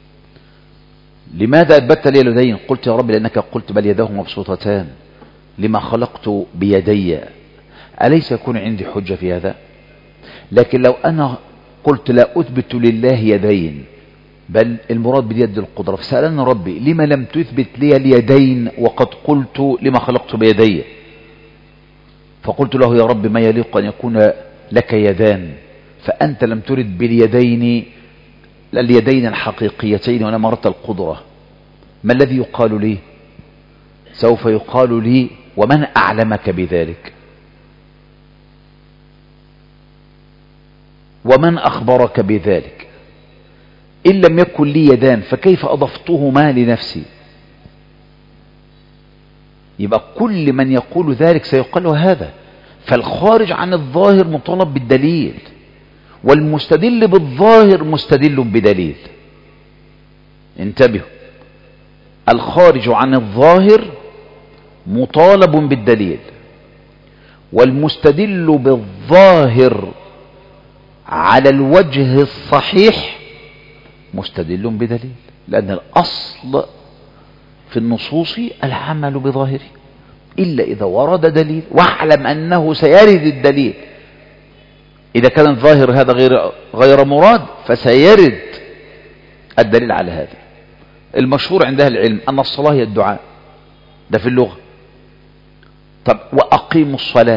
لماذا أثبت لي اليدين؟ قلت يا رب لأنك قلت: بل يداه مبسوطتان لما خلقت بيدي. أليس يكون عندي حجة في هذا؟ لكن لو أنا قلت لا أثبت لله يدين بل المراد باليد القدرة، فسألني ربي: لما لم تثبت لي اليدين وقد قلت لما خلقت بيدي؟ فقلت له: يا رب ما يليق أن يكون لك يدان، فأنت لم ترد باليدين اليدين الحقيقيتين ولا مرت القدرة. ما الذي يقال لي؟ سوف يقال لي: ومن أعلمك بذلك؟ ومن أخبرك بذلك؟ إن لم يكن لي يدان فكيف أضفتهما لنفسي؟ يبقى كل من يقول ذلك سيقال له هذا. فالخارج عن الظاهر مطالب بالدليل، والمستدل بالظاهر مستدل بدليل. انتبهوا، الخارج عن الظاهر مطالب بالدليل، والمستدل بالظاهر على الوجه الصحيح مستدل بدليل، لأن الأصل في النصوص العمل بظاهره إلا إذا ورد دليل، واعلم أنه سيرد الدليل. إذا كان الظاهر هذا غير غير مراد فسيرد الدليل على هذا. المشهور عند أهل العلم أن الصلاة هي الدعاء، ده في اللغة. طب وأقيموا الصلاة،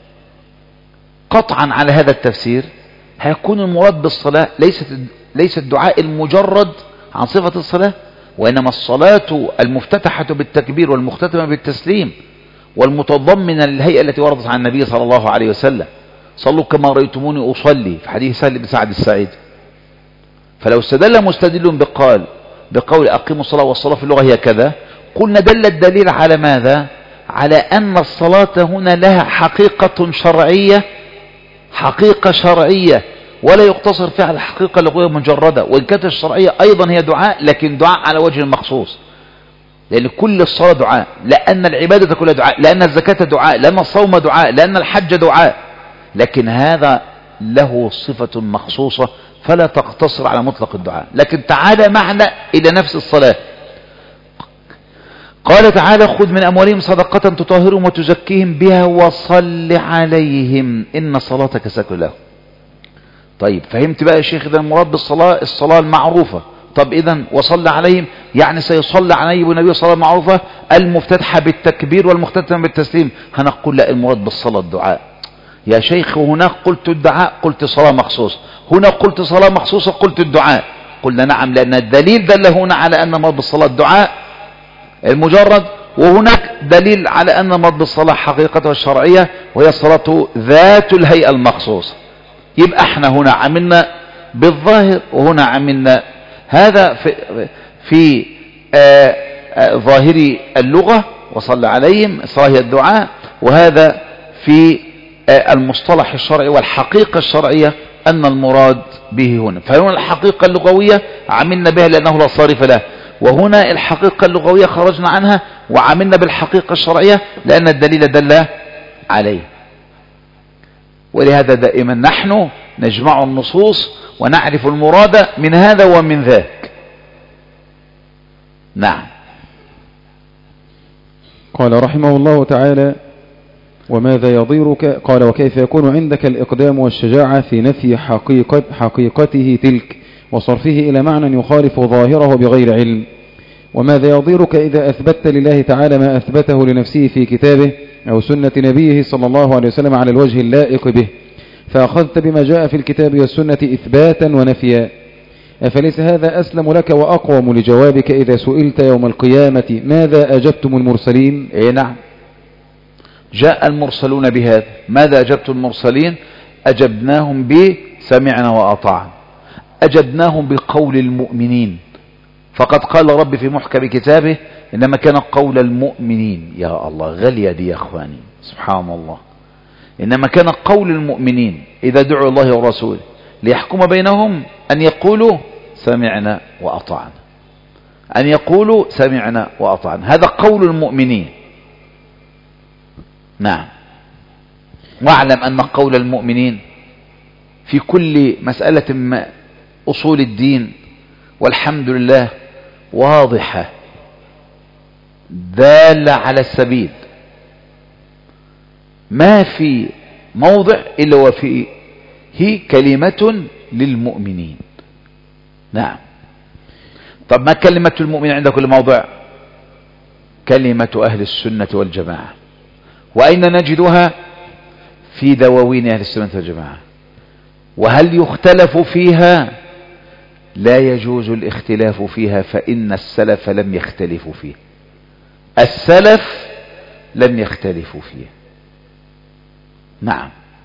قطعا على هذا التفسير هيكون المراد بالصلاة ليست ليس الدعاء المجرد عن صفة الصلاة، وإنما الصلاة المفتتحة بالتكبير والمختتمة بالتسليم والمتضمنة للهيئة التي وردت عن النبي صلى الله عليه وسلم: صلوا كما رأيتموني أصلي، في حديث سهل بن سعد الساعدي. فلو استدل مستدل بقال بقول أقيموا الصلاة والصلاة في اللغة هي كذا، قلنا دل الدليل على ماذا؟ على أن الصلاة هنا لها حقيقة شرعية، حقيقة شرعية، ولا يقتصر فيها على الحقيقة اللغوية مجردة، وإن كانت الشرعية أيضا هي دعاء، لكن دعاء على وجه مخصوص، لأن كل الصلاة دعاء، لأن العبادة كلها دعاء، لأن الزكاة دعاء، لأن الصوم دعاء، لأن الحج دعاء، لكن هذا له صفة مخصوصة فلا تقتصر على مطلق الدعاء. لكن تعالى معنا إلى نفس الصلاة. قال تعالى: خذ من أموالهم صدقة تطهرهم وتزكيهم بها وصل عليهم إن صلاتك سكن لهم. طيب فهمت بقى يا شيخ، إذا المراد بالصلاة الصلاة المعروفة. طب إذن وصل عليهم يعني سيصلى عليه النبي صلى الله عليه وسلم معروفة المفتتحة بالتكبير والمختتمة بالتسليم. هنقول لا، المراد بالصلاة الدعاء يا شيخ. هناك قلت الدعاء قلت صلاة مخصوص، هنا قلت صلاة مخصوصة قلت الدعاء. قلنا نعم، لأن الدليل دل هنا على أن المراد بالصلاة الدعاء المجرد، وهناك دليل على أن المراد بالصلاة حقيقتها الشرعية وهي الصلاة ذات الهيئة المخصوصة. يبقى احنا هنا عملنا بالظاهر وهنا عملنا هذا في, في آآ آآ ظاهر اللغة وصلى عليهم، الصلاة هي الدعاء، وهذا في المصطلح الشرعي والحقيقة الشرعية أن المراد به هنا. فهنا الحقيقة اللغوية عملنا بها لأنه لا صارف له، وهنا الحقيقة اللغوية خرجنا عنها وعملنا بالحقيقة الشرعية لأن الدليل دل عليه. ولهذا دائما نحن نجمع النصوص ونعرف المراد من هذا ومن ذاك. نعم. قال رحمه الله تعالى: وماذا يضيرك؟ قال: وكيف يكون عندك الإقدام والشجاعة في نفي حقيقة حقيقته تلك وصرفه إلى معنى يخالف ظاهره بغير علم؟ وماذا يضيرك إذا أثبتت لله تعالى ما أثبته لنفسه في كتابه أو سنة نبيه صلى الله عليه وسلم على الوجه اللائق به، فأخذت بما جاء في الكتاب والسنة إثباتا ونفيا؟ أفليس هذا أسلم لك وأقوم لجوابك إذا سئلت يوم القيامة ماذا أجبتم المرسلين؟ إيه نعم، جاء المرسلون بهذا. ماذا أجبت المرسلين؟ أجبناهم بسمعنا وأطعنا، أجبناهم بقول المؤمنين، فقد قال رب في محكم كتابه: إنما كان قول المؤمنين. يا الله، غالية دي يا أخواني، سبحان الله. إنما كان قول المؤمنين إذا دعوا الله ورسوله ليحكم بينهم أن يقولوا سمعنا وأطعنا، أن يقولوا سمعنا وأطعنا، هذا قول المؤمنين. نعم. واعلم أن قول المؤمنين في كل مسألة ما أصول الدين والحمد لله واضحة دالة على السبيل، ما في موضع إلا وفيه كلمة للمؤمنين. نعم. طب ما كلمة المؤمن عند كل موضع؟ كلمة أهل السنة والجماعة. وأين نجدها؟ في دواوين أهل السنة والجماعة. وهل يختلف فيها؟ لا يجوز الاختلاف فيها، فإن السلف لم يختلفوا فيها، السلف لم يختلفوا فيها. نعم.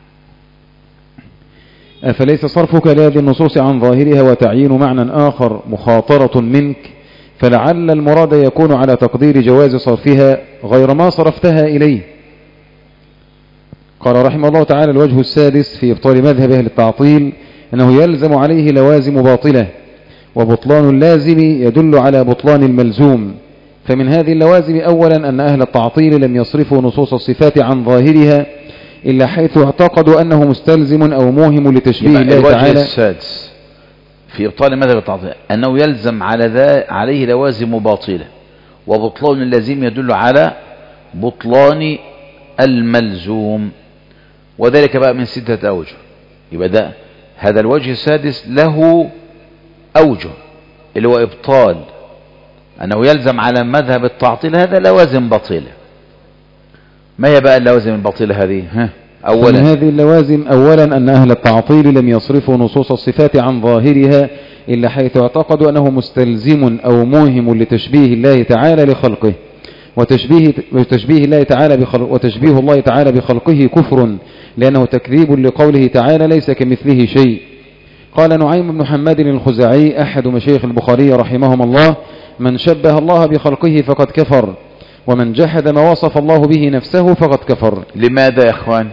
أفليس صرفك لهذه النصوص عن ظاهرها وتعيين معنى آخر مخاطرة منك، فلعل المراد يكون على تقدير جواز صرفها غير ما صرفتها إليه؟ قال رحمه الله تعالى: الوجه السادس في إبطال مذهب أهل التعطيل أنه يلزم عليه لوازم باطلة، وبطلان اللازم يدل على بطلان الملزوم. فمن هذه اللوازم أولا أن أهل التعطيل لم يصرفوا نصوص الصفات عن ظاهرها إلا حيث اعتقدوا أنه مستلزم أو موهم لتشبيه الله تعالى. الوجه السادس في إبطال مذهب التعطيل أنه يلزم على ذا عليه لوازم باطلة، وبطلان اللازم يدل على بطلان الملزوم، وذلك بقى من ستة أوجه. يبقى ده هذا الوجه السادس له أوجه، اللي هو إبطال أنه يلزم على مذهب التعطيل هذا لوازم باطلة. ما هي بقى اللوازم الباطلة هذه؟ ها أولا من هذه اللوازم أولا أن أهل التعطيل لم يصرفوا نصوص الصفات عن ظاهرها إلا حيث اعتقدوا أنه مستلزم أو موهم لتشبيه الله تعالى لخلقه، وتشبيه, وتشبيه الله تعالى بخلق وتشبيه الله تعالى بخلقه كفر، لأنه تكذيب لقوله تعالى ليس كمثله شيء. قال نعيم بن محمد الخزاعي أحد مشايخ البخاري رحمهم الله: من شبه الله بخلقه فقد كفر، ومن جحد ما وصف الله به نفسه فقد كفر. لماذا يا إخوان؟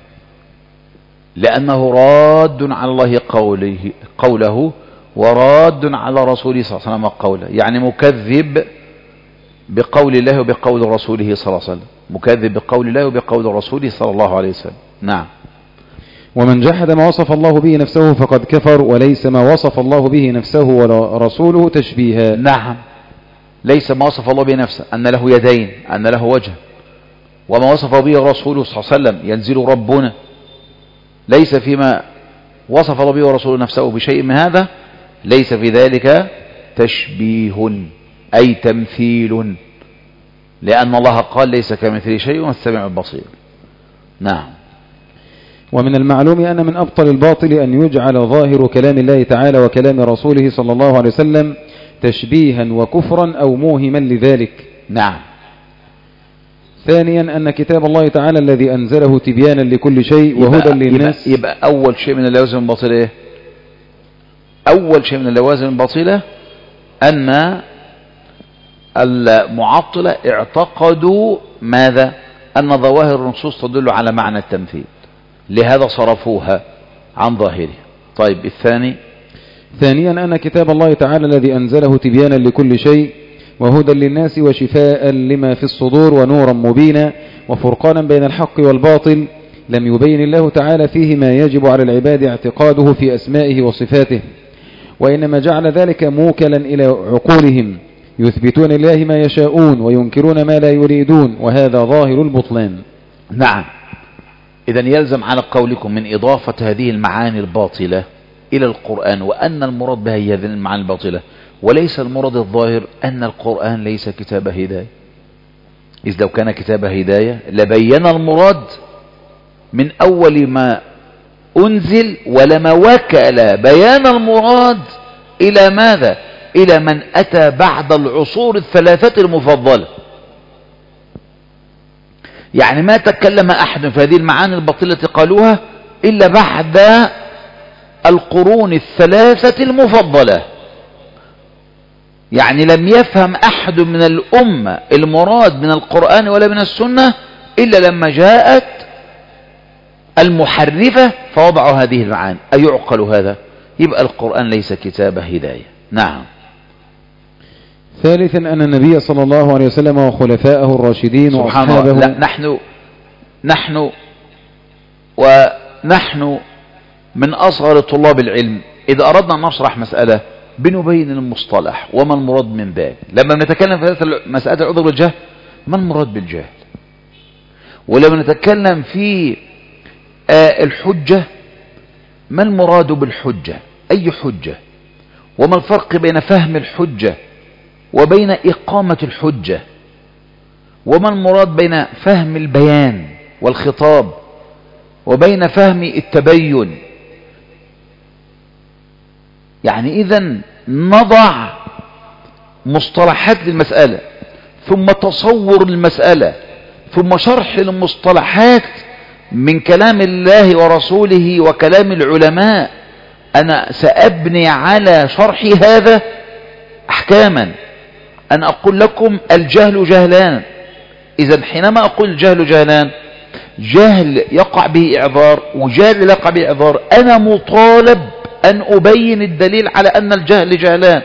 لأنه راد على الله قوله, قوله وراد على رسوله صلى الله عليه وسلم قوله، يعني مكذب بقول الله وبقول رسوله صلى الله عليه وسلم، مكذب بقول الله وبقول رسوله صلى الله عليه وسلم. نعم. ومن جحد ما وصف الله به نفسه فقد كفر، وليس ما وصف الله به نفسه ولا رسوله تشبيها. نعم، ليس ما وصف الله به نفسه أن له يدين، أن له وجه، وما وصف به رسوله صلى الله عليه وسلم ينزل ربنا، ليس فيما وصف الله به ورسوله نفسه بشيء من هذا، ليس في ذلك تشبيه أي تمثيل، لأن الله قال ليس كمثله شيء والسميع البصير. نعم. ومن المعلوم أن من أبطل الباطل أن يجعل ظاهر كلام الله تعالى وكلام رسوله صلى الله عليه وسلم تشبيها وكفرا أو موهما لذلك. نعم. ثانيا أن كتاب الله تعالى الذي أنزله تبيانا لكل شيء وهدى للناس. يبقى, يبقى أول شيء من اللوازم الباطلة، أول شيء من اللوازم الباطلة أن المعطلة اعتقدوا ماذا؟ أن ظواهر النصوص تدل على معنى التمثيل، لهذا صرفوها عن ظاهره. طيب الثاني، ثانيا أن كتاب الله تعالى الذي أنزله تبيانا لكل شيء وهدى للناس وشفاء لما في الصدور ونورا مبينا وفرقانا بين الحق والباطل، لم يبين الله تعالى فيه ما يجب على العباد اعتقاده في أسمائه وصفاته، وإنما جعل ذلك موكلا إلى عقولهم يثبتون الله ما يشاءون وينكرون ما لا يريدون، وهذا ظاهر البطلان. نعم. إذن يلزم على قولكم من إضافة هذه المعاني الباطلة إلى القرآن، وأن المراد بها هذه المعاني الباطلة، وليس المراد الظاهر أن القرآن ليس كتاب هداية. إذ لو كان كتاب هداية لبين المراد من أول ما أنزل، ولما وكل بيان المراد إلى ماذا؟ إلى من أتى بعد العصور الثلاثة المفضلة. يعني ما تكلم أحد في هذه المعاني الباطلة قالوها إلا بعد القرون الثلاثة المفضلة. يعني لم يفهم أحد من الأمة المراد من القرآن ولا من السنة إلا لما جاءت المحرفة فوضعوا هذه المعاني. أيعقل هذا؟ يبقى القرآن ليس كتاب هداية. نعم. ثالثا أن النبي صلى الله عليه وسلم وخلفائه الراشدين وأصحابه. لا نحن نحن ونحن من أصغر طلاب العلم إذا أردنا أن نشرح مسألة بنبين المصطلح وما المراد من ذلك. لما نتكلم في مسألة العذر بالجهل ما المراد بالجهل، ولما نتكلم في آه الحجة ما المراد بالحجة، أي حجة، وما الفرق بين فهم الحجة وبين إقامة الحجة، وما المراد بين فهم البيان والخطاب وبين فهم التبين. يعني إذن نضع مصطلحات للمسألة، ثم تصور المسألة، ثم شرح المصطلحات من كلام الله ورسوله وكلام العلماء. أنا سأبني على شرح هذا أحكاما. أنا أقول لكم الجهل جهلان. إذن حينما أقول الجهل جهلان، جهل يقع به إعذار وجهل لا يقع به إعذار، أنا مطالب أن أبين الدليل على أن الجهل جهلان،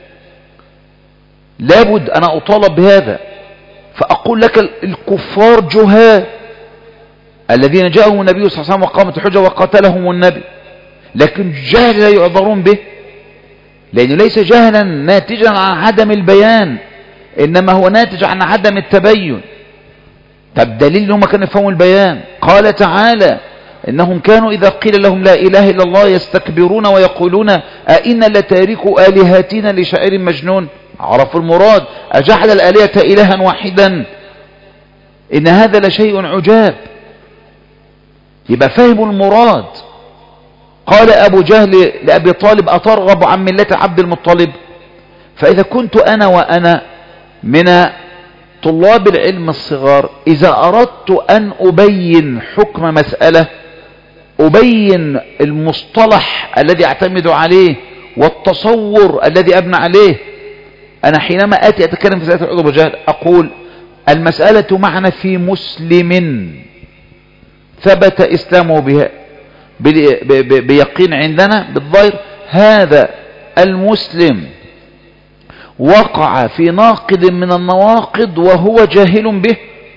لابد أنا أطالب بهذا. فأقول لك الكفار جهال الذين جاءهم النبي صلى الله عليه وسلم وقامت الحجة وقتلهم النبي، لكن جهل لا يعذرون به، لأنه ليس جهلا ناتجا عن عدم البيان، إنما هو ناتج عن عدم التبين. طب دليل أنهم كانوا يفهموا البيان، قال تعالى إنهم كانوا إذا قيل لهم لا إله إلا الله يستكبرون ويقولون أئنا لتاركوا آلهاتنا لشاعر مجنون. عرفوا المراد، أجعل الآلهة إلها واحدا، إن هذا لشيء عجاب. يبقى فهموا المراد. قال أبو جهل لأبي طالب أترغب عن ملة عبد المطلب؟ فإذا كنت أنا وأنا من طلاب العلم الصغار، إذا أردت أن أبين حكم مسألة، أبين المصطلح الذي أعتمد عليه والتصور الذي أبنى عليه، أنا حينما آتي أتكلم في مسألة العذر والجهل أقول المسألة معنا في مسلم ثبت إسلامه بها بيقين عندنا بالظاهر، هذا المسلم وقع في ناقض من النواقض وهو جاهل به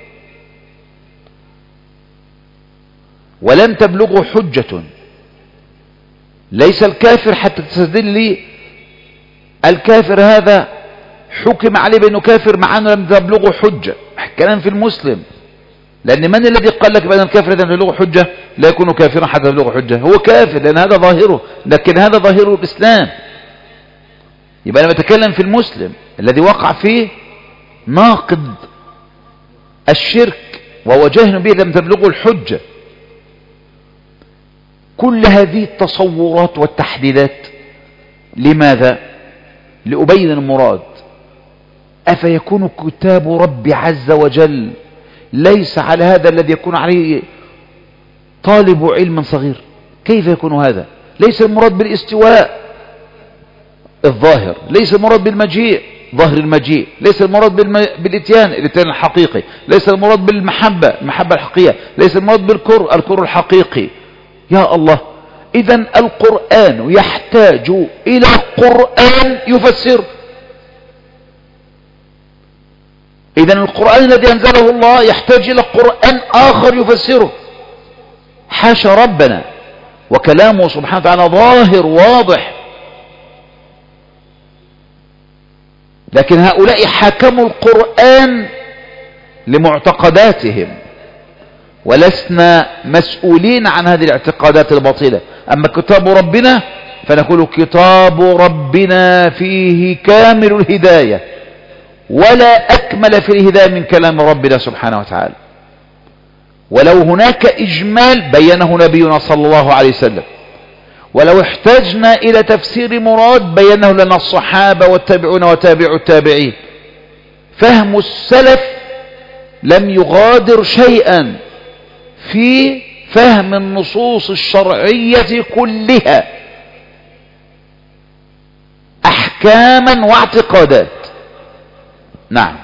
ولم تبلغه حجة. ليس الكافر حتى تستدل لي الكافر هذا حكم عليه بأنه كافر مع أنه لم تبلغه حجة، كلام في المسلم. لأن من الذي قال لك بأن الكافر إذا تبلغه حجة لا يكون كافرا حتى تبلغه حجة؟ هو كافر لأن هذا ظاهره، لكن هذا ظاهره الإسلام. يبقى أنا بتكلم في المسلم الذي وقع فيه ناقض الشرك وهو جاهل به لم تبلغه الحجة. كل هذه التصورات والتحديدات لماذا؟ لأبين المراد. أفيكون كتاب ربي عز وجل ليس على هذا الذي يكون عليه طالب علم صغير؟ كيف يكون هذا؟ ليس المراد بالاستواء الظاهر، ليس المراد بالمجيء ظهر المجيء، ليس المراد بالم... بالاتيان الاتيان الحقيقي، ليس المراد بالمحبة المحبة الحقيقية، ليس المراد بالكر الكر الحقيقي. يا الله، إذن القرآن يحتاج إلى قرآن يفسر. إذن القرآن الذي أنزله الله يحتاج إلى قرآن آخر يفسره. حاشا ربنا، وكلامه سبحانه وتعالى ظاهر واضح. لكن هؤلاء حكموا القرآن لمعتقداتهم، ولسنا مسؤولين عن هذه الاعتقادات الباطلة. أما كتاب ربنا فنقول كتاب ربنا فيه كامل الهداية، ولا أكمل في الهداية من كلام ربنا سبحانه وتعالى. ولو هناك إجمال بينه نبينا صلى الله عليه وسلم، ولو احتجنا إلى تفسير مراد بينه لنا الصحابة والتابعون وتابعوا التابعين. فهم السلف لم يغادر شيئا في فهم النصوص الشرعية كلها أحكاما واعتقادات. نعم.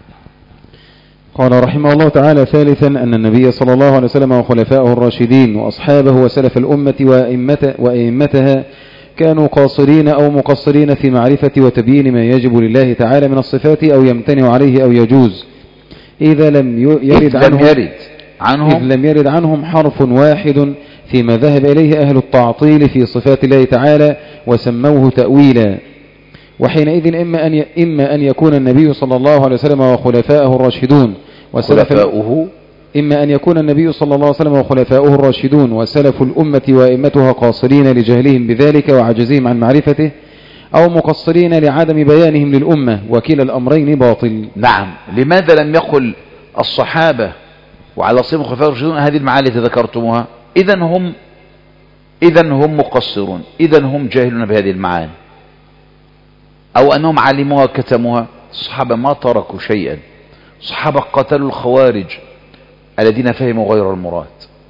قال رحمه الله تعالى: ثالثا أن النبي صلى الله عليه وسلم وخلفائه الراشدين وأصحابه وسلف الأمة وأئمة وأئمتها كانوا قاصرين أو مقصرين في معرفة وتبيين ما يجب لله تعالى من الصفات أو يمتنع عليه أو يجوز، إذا لم يرد عنهم, يرد عنهم إذ لم يرد عنهم حرف واحد فيما ذهب إليه أهل التعطيل في صفات الله تعالى وسموه تأويلا. وحينئذ إما أن إما أن يكون النبي صلى الله عليه وسلم وخلفائه الراشدون وسلف خلفاؤه إما أن يكون النبي صلى الله عليه وسلم وخلفاؤه الراشدون وسلف الأمة وأئمتها قاصرين لجهلهم بذلك وعجزهم عن معرفته، أو مقصرين لعدم بيانهم للأمة، وكلا الأمرين باطل. نعم. لماذا لم يقل الصحابة وعلى صيغة الخلفاء الراشدون هذه المعاني التي ذكرتموها؟ إذن هم إذن هم مقصرون، إذن هم جاهلون بهذه المعاني، أو أنهم علموها كتموها. الصحابة ما تركوا شيئا. الصحابة قتلوا الخوارج الذين فهموا غير المراد.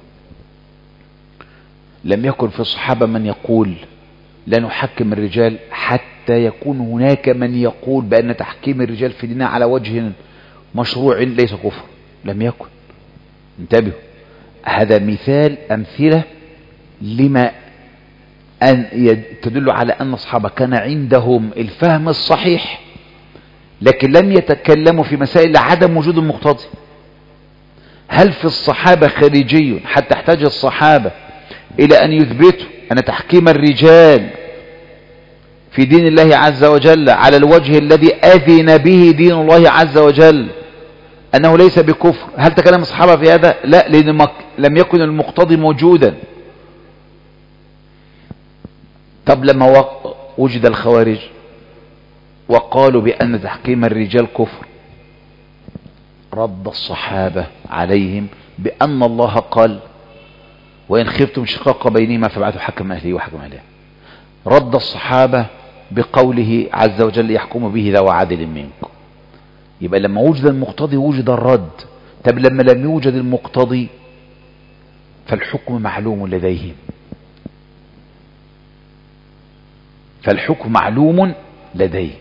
لم يكن في الصحابة من يقول لا نحكم الرجال حتى يكون هناك من يقول بأن تحكيم الرجال في ديننا على وجه مشروع ليس كفر. لم يكن. انتبهوا، هذا مثال أمثلة لما أن تدل على أن الصحابة كان عندهم الفهم الصحيح، لكن لم يتكلموا في مسائل عدم وجود المقتضي. هل في الصحابة خارجي حتى احتاج الصحابة إلى أن يثبتوا أن تحكيم الرجال في دين الله عز وجل على الوجه الذي أذن به دين الله عز وجل أنه ليس بكفر؟ هل تكلم الصحابة في هذا؟ لا، لأن لم يكن المقتضي موجودا. طب لما وجد الخوارج وقالوا بأن تحكيم الرجال كفر، رد الصحابة عليهم بأن الله قال وإن خفتم شقاق بينهما فابعثوا حكما أهله وحكما أهله. رد الصحابة بقوله عز وجل يحكم به ذو عدل منكم. يبقى لما وجد المقتضي وجد الرد. طب لما لم يوجد المقتضي فالحكم معلوم لديهم، فالحكم معلوم لديه.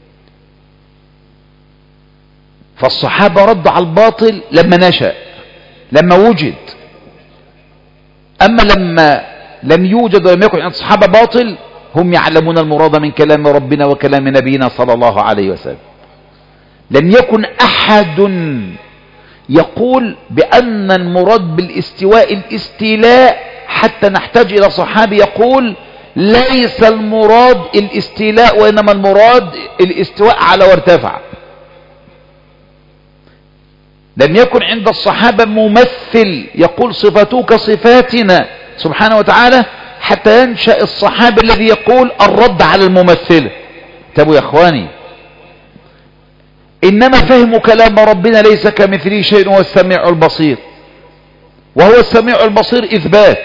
فالصحابة ردوا على الباطل لما نشأ، لما وجد. أما لما لم يوجد ولم يكن عند الصحابة باطل، هم يعلمون المراد من كلام ربنا وكلام نبينا صلى الله عليه وسلم. لم يكن أحد يقول بأن المراد بالاستواء الاستيلاء حتى نحتاج إلى صحابي يقول ليس المراد الاستيلاء وإنما المراد الاستواء على وارتفع. لم يكن عند الصحابة ممثل يقول صفاتك صفاتنا سبحانه وتعالى حتى ينشأ الصحابي الذي يقول الرد على الممثل. تابوا يا اخواني، انما فهم كلام ربنا ليس كمثله شيء هو السميع البصير، وهو السميع البصير اثبات،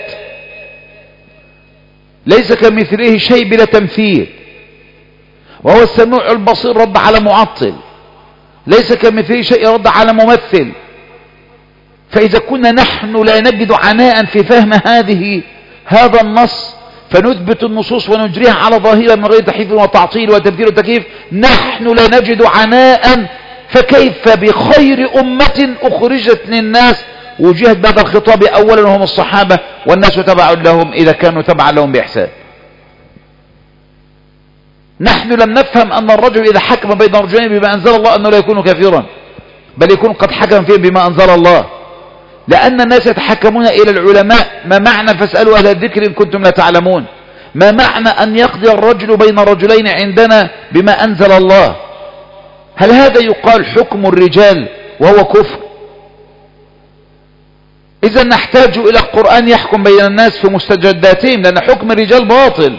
ليس كمثله شيء بلا تمثيل. وهو السميع البصير رد على معطل، ليس كمثله شيء رد على ممثل. فإذا كنا نحن لا نجد عناء في فهم هذه هذا النص فنثبت النصوص ونجريها على ظاهرة من غير تحريف وتعطيل وتبديل وتكييف، نحن لا نجد عناء، فكيف بخير أمة أخرجت للناس وجهت بهذا الخطاب أولا هم الصحابة والناس تبع لهم إذا كانوا تبعا لهم بإحسان. نحن لم نفهم أن الرجل إذا حكم بين رجلين بما أنزل الله أنه لا يكون كافرا، بل يكون قد حكم فيهم بما أنزل الله، لأن الناس يتحكمون إلى العلماء. ما معنى فاسألوا أهل الذكر إن كنتم لا تعلمون؟ ما معنى أن يقضي الرجل بين رجلين عندنا بما أنزل الله؟ هل هذا يقال حكم الرجال وهو كفر؟ إذا نحتاج إلى القرآن يحكم بين الناس في مستجداتهم، لأن حكم الرجال باطل.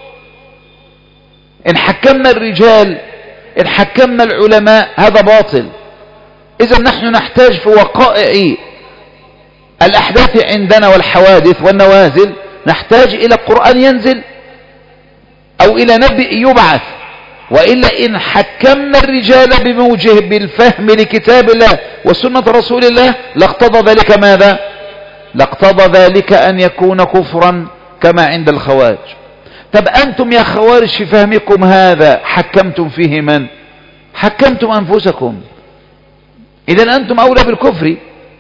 إن حكمنا الرجال إن حكمنا العلماء هذا باطل. إذا نحن نحتاج في وقائع الأحداث عندنا والحوادث والنوازل نحتاج إلى القرآن ينزل أو إلى نبي يبعث، وإلا إن حكمنا الرجال بموجه بالفهم لكتاب الله وسنة رسول الله لاقتضى ذلك ماذا؟ لاقتضى ذلك أن يكون كفرا كما عند الخوارج. طب أنتم يا خوارج في فهمكم هذا حكمتم فيه من؟ حكمتم أنفسكم. إذا أنتم أولى بالكفر.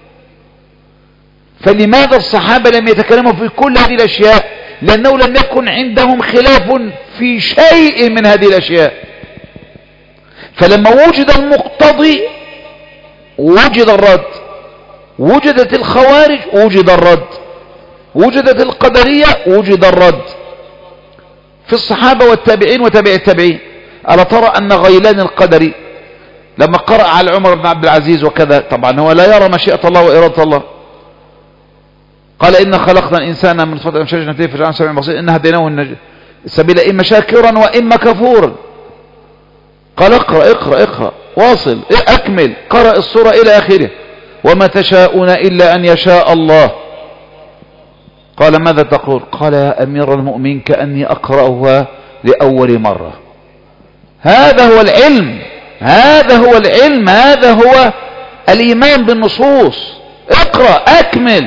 فلماذا الصحابة لم يتكلموا في كل هذه الأشياء؟ لأنه لم يكن عندهم خلاف في شيء من هذه الأشياء. فلما وجد المقتضي وجد الرد، وجدت الخوارج وجد الرد، وجدت القدرية وجد الرد. في الصحابة والتابعين وتابع التابعين، ألا ترى أن غيلان القدري لما قرأ على عمر بن عبد العزيز وكذا، طبعا هو لا يرى مشيئة الله وإرادة الله، قال إن خلقنا الإنسان من نطفة أمشاج نبتليه فجعلناه سميعا بصيرا إن هديناه السبيل إما شاكرا وإما كفورا. قال اقرأ اقرأ اقرأ واصل أكمل، قرأ السورة إلى آخره، وما تشاءون إلا أن يشاء الله. قال ماذا تقول؟ قال يا أمير المؤمنين كأني أقرأها لأول مرة. هذا هو العلم، هذا هو العلم، هذا هو الإيمان بالنصوص. اقرأ أكمل.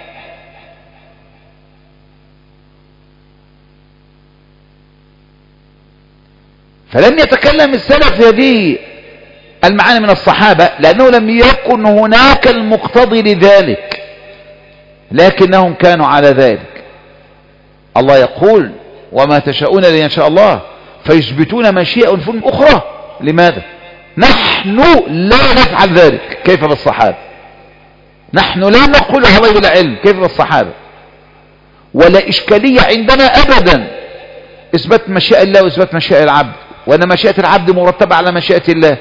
فلم يتكلم السلف في هذه المعاني من الصحابة لأنه لم يكن هناك المقتضي لذلك، لكنهم كانوا على ذلك. الله يقول وما تشاءون إلا إن شاء الله، فيثبتون مشيئة ونفون أخرى. لماذا؟ نحن لا نفعل ذلك، كيف بالصحابة؟ نحن لا نقول هذا بلا علم، كيف بالصحابة؟ ولا إشكالية عندنا أبدا إثبات مشيئة الله وإثبات مشيئة العبد، وأن مشيئة العبد مرتبة على مشيئة الله.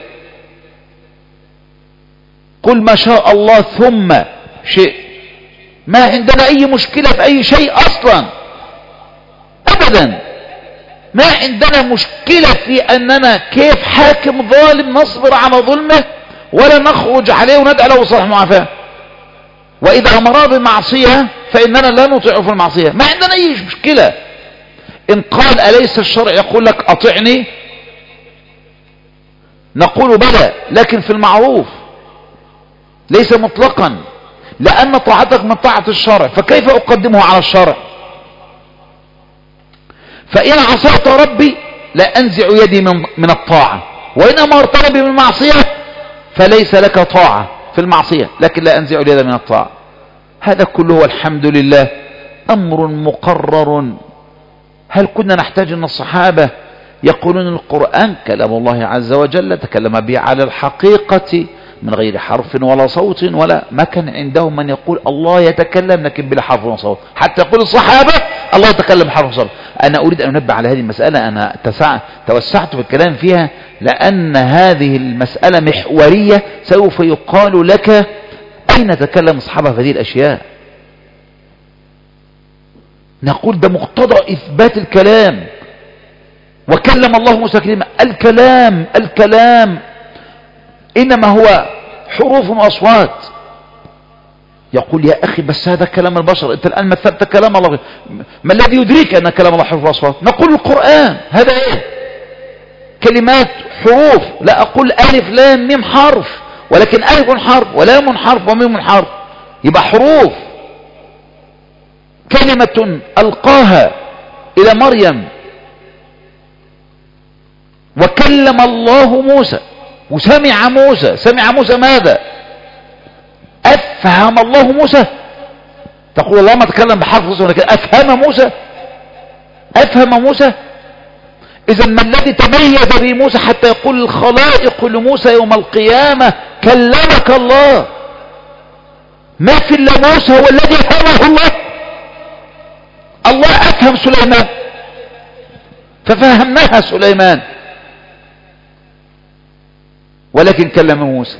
قل ما شاء الله ثم شيء، ما عندنا أي مشكلة في أي شيء أصلا أبدا. ما عندنا مشكلة في أننا كيف حاكم ظالم نصبر على ظلمه ولا نخرج عليه وندعى له صلاح معافاة، وإذا أمر بمعصية فإننا لا نطيع في المعصية، ما عندنا أي مشكلة. إن قال أليس الشرع يقول لك أطعني؟ نقول بلى، لكن في المعروف ليس مطلقا، لأن طاعتك من طاعة الشرع، فكيف أقدمه على الشرع؟ فإن عصيت ربي لا أنزع يدي من, من الطاعة، وإن أمرتني بالمعصية فليس لك طاعة في المعصية، لكن لا أنزع اليد من الطاعة. هذا كله والحمد لله أمر مقرر. هل كنا نحتاج أن الصحابة يقولون القرآن كلام الله عز وجل تكلم به على الحقيقة من غير حرف ولا صوت، ولا ما كان عندهم من يقول الله يتكلم لكن بلا حرف ولا صوت، حتى يقول الصحابة الله يتكلم بحرف وصوت. أنا أريد أن أنبه على هذه المسألة، أنا تسع... توسعت في الكلام فيها لأن هذه المسألة محورية. سوف يقال لك أين تكلم الصحابة في هذه الأشياء؟ نقول ده مقتضى إثبات الكلام، وكلم الله موسى كلمة. الكلام الكلام إنما هو حروف وأصوات. يقول يا أخي بس هذا كلام البشر، أنت الآن مثلت كلام الله، ما الذي يدريك أن كلام الله حروف وأصوات؟ نقول القرآن هذا إيه؟ كلمات حروف، لا أقول ألف لام ميم حرف، ولكن ألف حرف ولام حرف وميم حرف، يبقى حروف. كلمة ألقاها إلى مريم، وكلم الله موسى، وسمع موسى. سمع موسى ماذا؟ أفهم الله موسى. تقول الله ما تكلم بحرف موسى، ولكن أفهم موسى. أفهم موسى. إذا ما الذي تميز به موسى حتى يقول الخلائق لموسى يوم القيامة كلمك الله؟ ما في إلا موسى هو الذي أفهمه الله. الله أفهم سليمان ففهمناها سليمان، ولكن كلم موسى.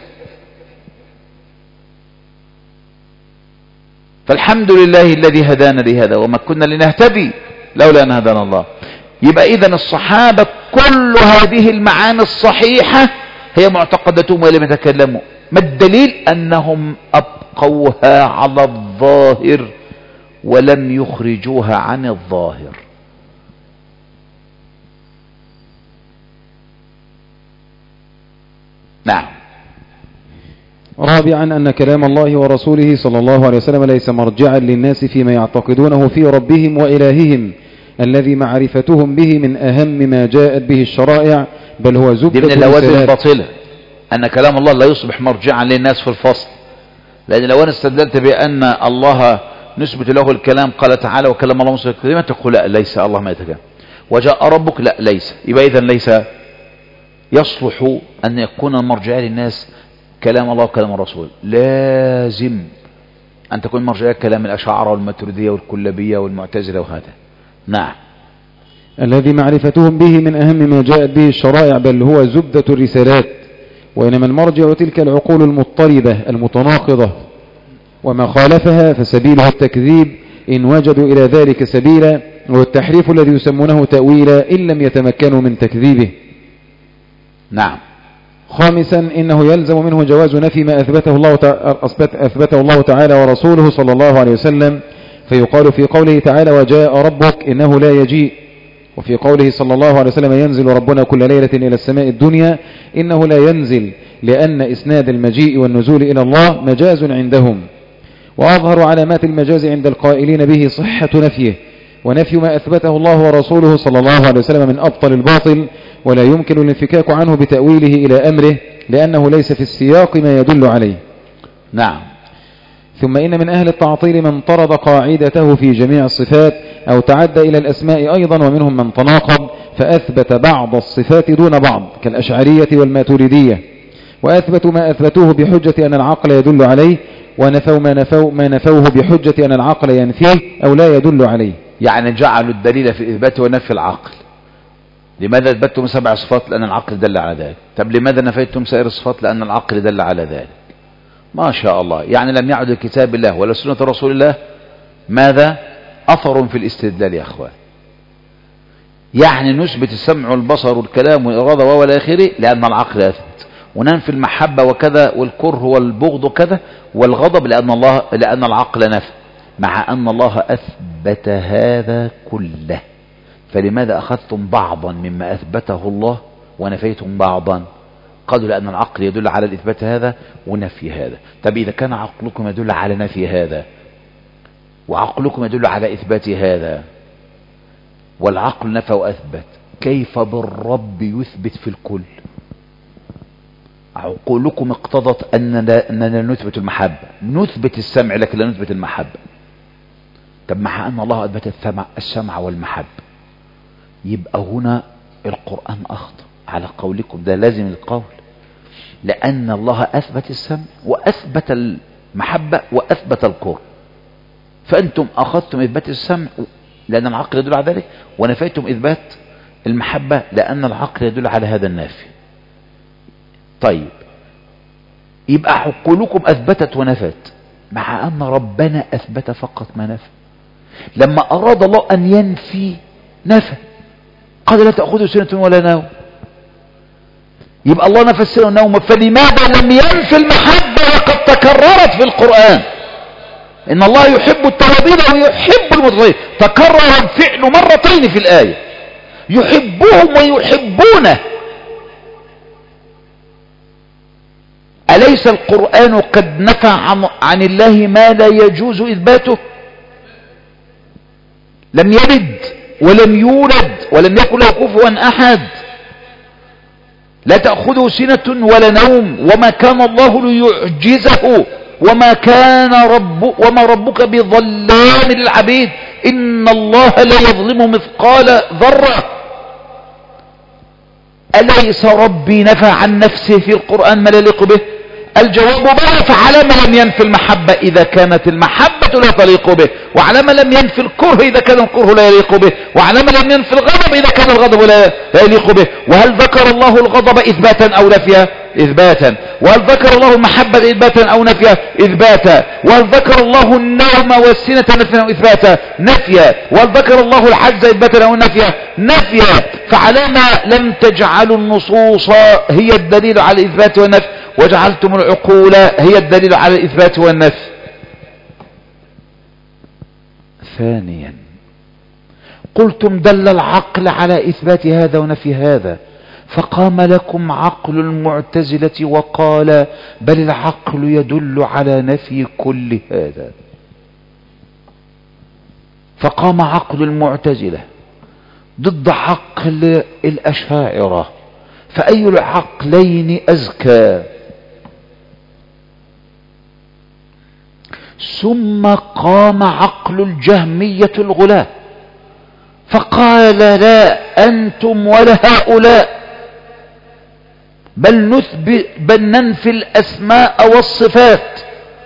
فالحمد لله الذي هدانا لهذا وما كنا لنهتدي لولا أن هدانا الله. يبقى إذن الصحابة كل هذه المعاني الصحيحة هي معتقدتهم ولم يتكلموا. ما الدليل؟ أنهم أبقوها على الظاهر ولم يخرجوها عن الظاهر. نعم. رابعا أن كلام الله ورسوله صلى الله عليه وسلم ليس مرجعا للناس فيما يعتقدونه في ربهم وإلههم الذي معرفتهم به من أهم ما جاءت به الشرائع، بل هو زبدة من اللوازم الباطلة أن كلام الله لا يصبح مرجعا للناس في الفصل. لأن لو أنا استدلت بأن الله نثبت له الكلام، قال تعالى وكلم الله موسى تكليما، تقول لا ليس الله ما يتكلم. وجاء ربك، لا ليس. يبقى إذن ليس يصلح أن يكون المرجع للناس كلام الله وكلام الرسول. لازم أن تكون مرجع كلام الأشاعرة والماتريدية والكلابية والمعتزلة وهذا. نعم. الذي معرفتهم به من أهم ما جاءت به الشرائع، بل هو زبدة الرسالات. وإنما المرجع تلك العقول المضطربة المتناقضة، وما خالفها فسبيله التكذيب إن وجدوا إلى ذلك سبيلا، والتحريف الذي يسمونه تأويلا إن لم يتمكنوا من تكذيبه. نعم. خامسا إنه يلزم منه جواز نفي ما أثبته الله أثبته الله تعالى ورسوله صلى الله عليه وسلم، فيقال في قوله تعالى وجاء ربك إنه لا يجيء، وفي قوله صلى الله عليه وسلم ينزل ربنا كل ليلة إلى السماء الدنيا إنه لا ينزل، لأن إسناد المجيء والنزول إلى الله مجاز عندهم. وأظهر علامات المجاز عند القائلين به صحة نفيه، ونفي ما أثبته الله ورسوله صلى الله عليه وسلم من أبطل الباطل، ولا يمكن الانفكاك عنه بتأويله إلى أمره، لأنه ليس في السياق ما يدل عليه. نعم. ثم إن من أهل التعطيل من طرد قاعدته في جميع الصفات أو تعدى إلى الأسماء أيضا، ومنهم من تناقض فأثبت بعض الصفات دون بعض كالأشعرية والماتريدية، وأثبتوا ما أثبتوه بحجة أن العقل يدل عليه، ونفوا ما, نفوا ما نفوه بحجة أن العقل ينفيه أو لا يدل عليه. يعني جعلوا الدليل في إثبات ونفي العقل. لماذا أثبتتم سبع صفات؟ لأن العقل دل على ذلك. طب لماذا نفيتم سائر الصفات؟ لأن العقل دل على ذلك. ما شاء الله، يعني لم يعد كتاب الله ولا سنة رسول الله ماذا؟ أثر في الاستدلال يا أخوان. يعني نثبت السمع والبصر والكلام والإرادة والى آخره لأن العقل أثبت، وننفي المحبة وكذا والكره والبغض وكذا والغضب لأن الله لأن العقل نفى، مع أن الله أثبت هذا كله. فلماذا أخذتم بعضا مما أثبته الله ونفيتم بعضا؟ قالوا لأن العقل يدل على الإثبات هذا ونفي هذا. طب إذا كان عقلكم يدل على نفي هذا وعقلكم يدل على إثبات هذا، والعقل نفى وأثبت، كيف بالرب يثبت في الكل؟ عقولكم اقتضت أننا, أننا نثبت المحبة، نثبت السمع لكن لا نثبت المحبة. طب مع أن الله أثبت السمع, السمع والمحبة، يبقى هنا القرآن أخطأ على قولكم، ده لازم القول، لأن الله أثبت السمع وأثبت المحبة وأثبت الكره، فأنتم أخذتم إثبات السمع لأن العقل يدل على ذلك، ونفيتم إثبات المحبة لأن العقل يدل على هذا النافي. طيب يبقى عقولكم أثبتت ونفت، مع أن ربنا أثبت فقط ما نفى. لما أراد الله أن ينفي نفى، قال لا تأخذوا سنة ولا نوم. يبقى الله نفى السنة والنوم، فلماذا لم ينفي المحبة وقد تكررت في القرآن؟ إن الله يحب التوابين ويحب المتطهرين، تكرر الفعل مرتين في الآية، يحبهم ويحبونه. أليس القرآن قد نفى عن, عن الله ما لا يجوز إثباته؟ لم يلد ولم يولد ولم يكن له كفوا أحد، لا تأخذه سنة ولا نوم، وما كان الله ليعجزه، وما كان رب وما ربك بظلام للعبيد، إن الله لا يظلم مثقال ذرة. أليس ربي نفى عن نفسه في القرآن ما لا يليق به؟ الجواب بلى. فعلى ما لم ينفي المحبة إذا كانت المحبة لا تليق به، وعلى ما لم ينفي الكره إذا كان الكره لا يليق به، وعلى ما لم ينفي الغضب إذا كان الغضب لا يليق به. وهل ذكر الله الغضب إثباتا أو نفيا؟ إثباتا. وهل ذكر الله المحبة إثباتا أو نفيا؟ إثباتا. وهل ذكر الله النوم والسنة نفيا أو إثباتا؟ نفيا. وهل ذكر الله الحج إثباتا أو نفيا؟ نفيا. فعلى ما لم تجعلوا النصوص هي الدليل على الإثبات والنفي، وجعلتم العقول هي الدليل على الإثبات والنفي. ثانيا قلتم دل العقل على إثبات هذا ونفي هذا، فقام لكم عقل المعتزلة وقال بل العقل يدل على نفي كل هذا. فقام عقل المعتزلة ضد عقل الأشاعرة، فأي العقلين أزكى؟ ثم قام عقل الجهمية الغلاة فقال لا أنتم ولا هؤلاء، بل نثبت بل ننفي الأسماء والصفات،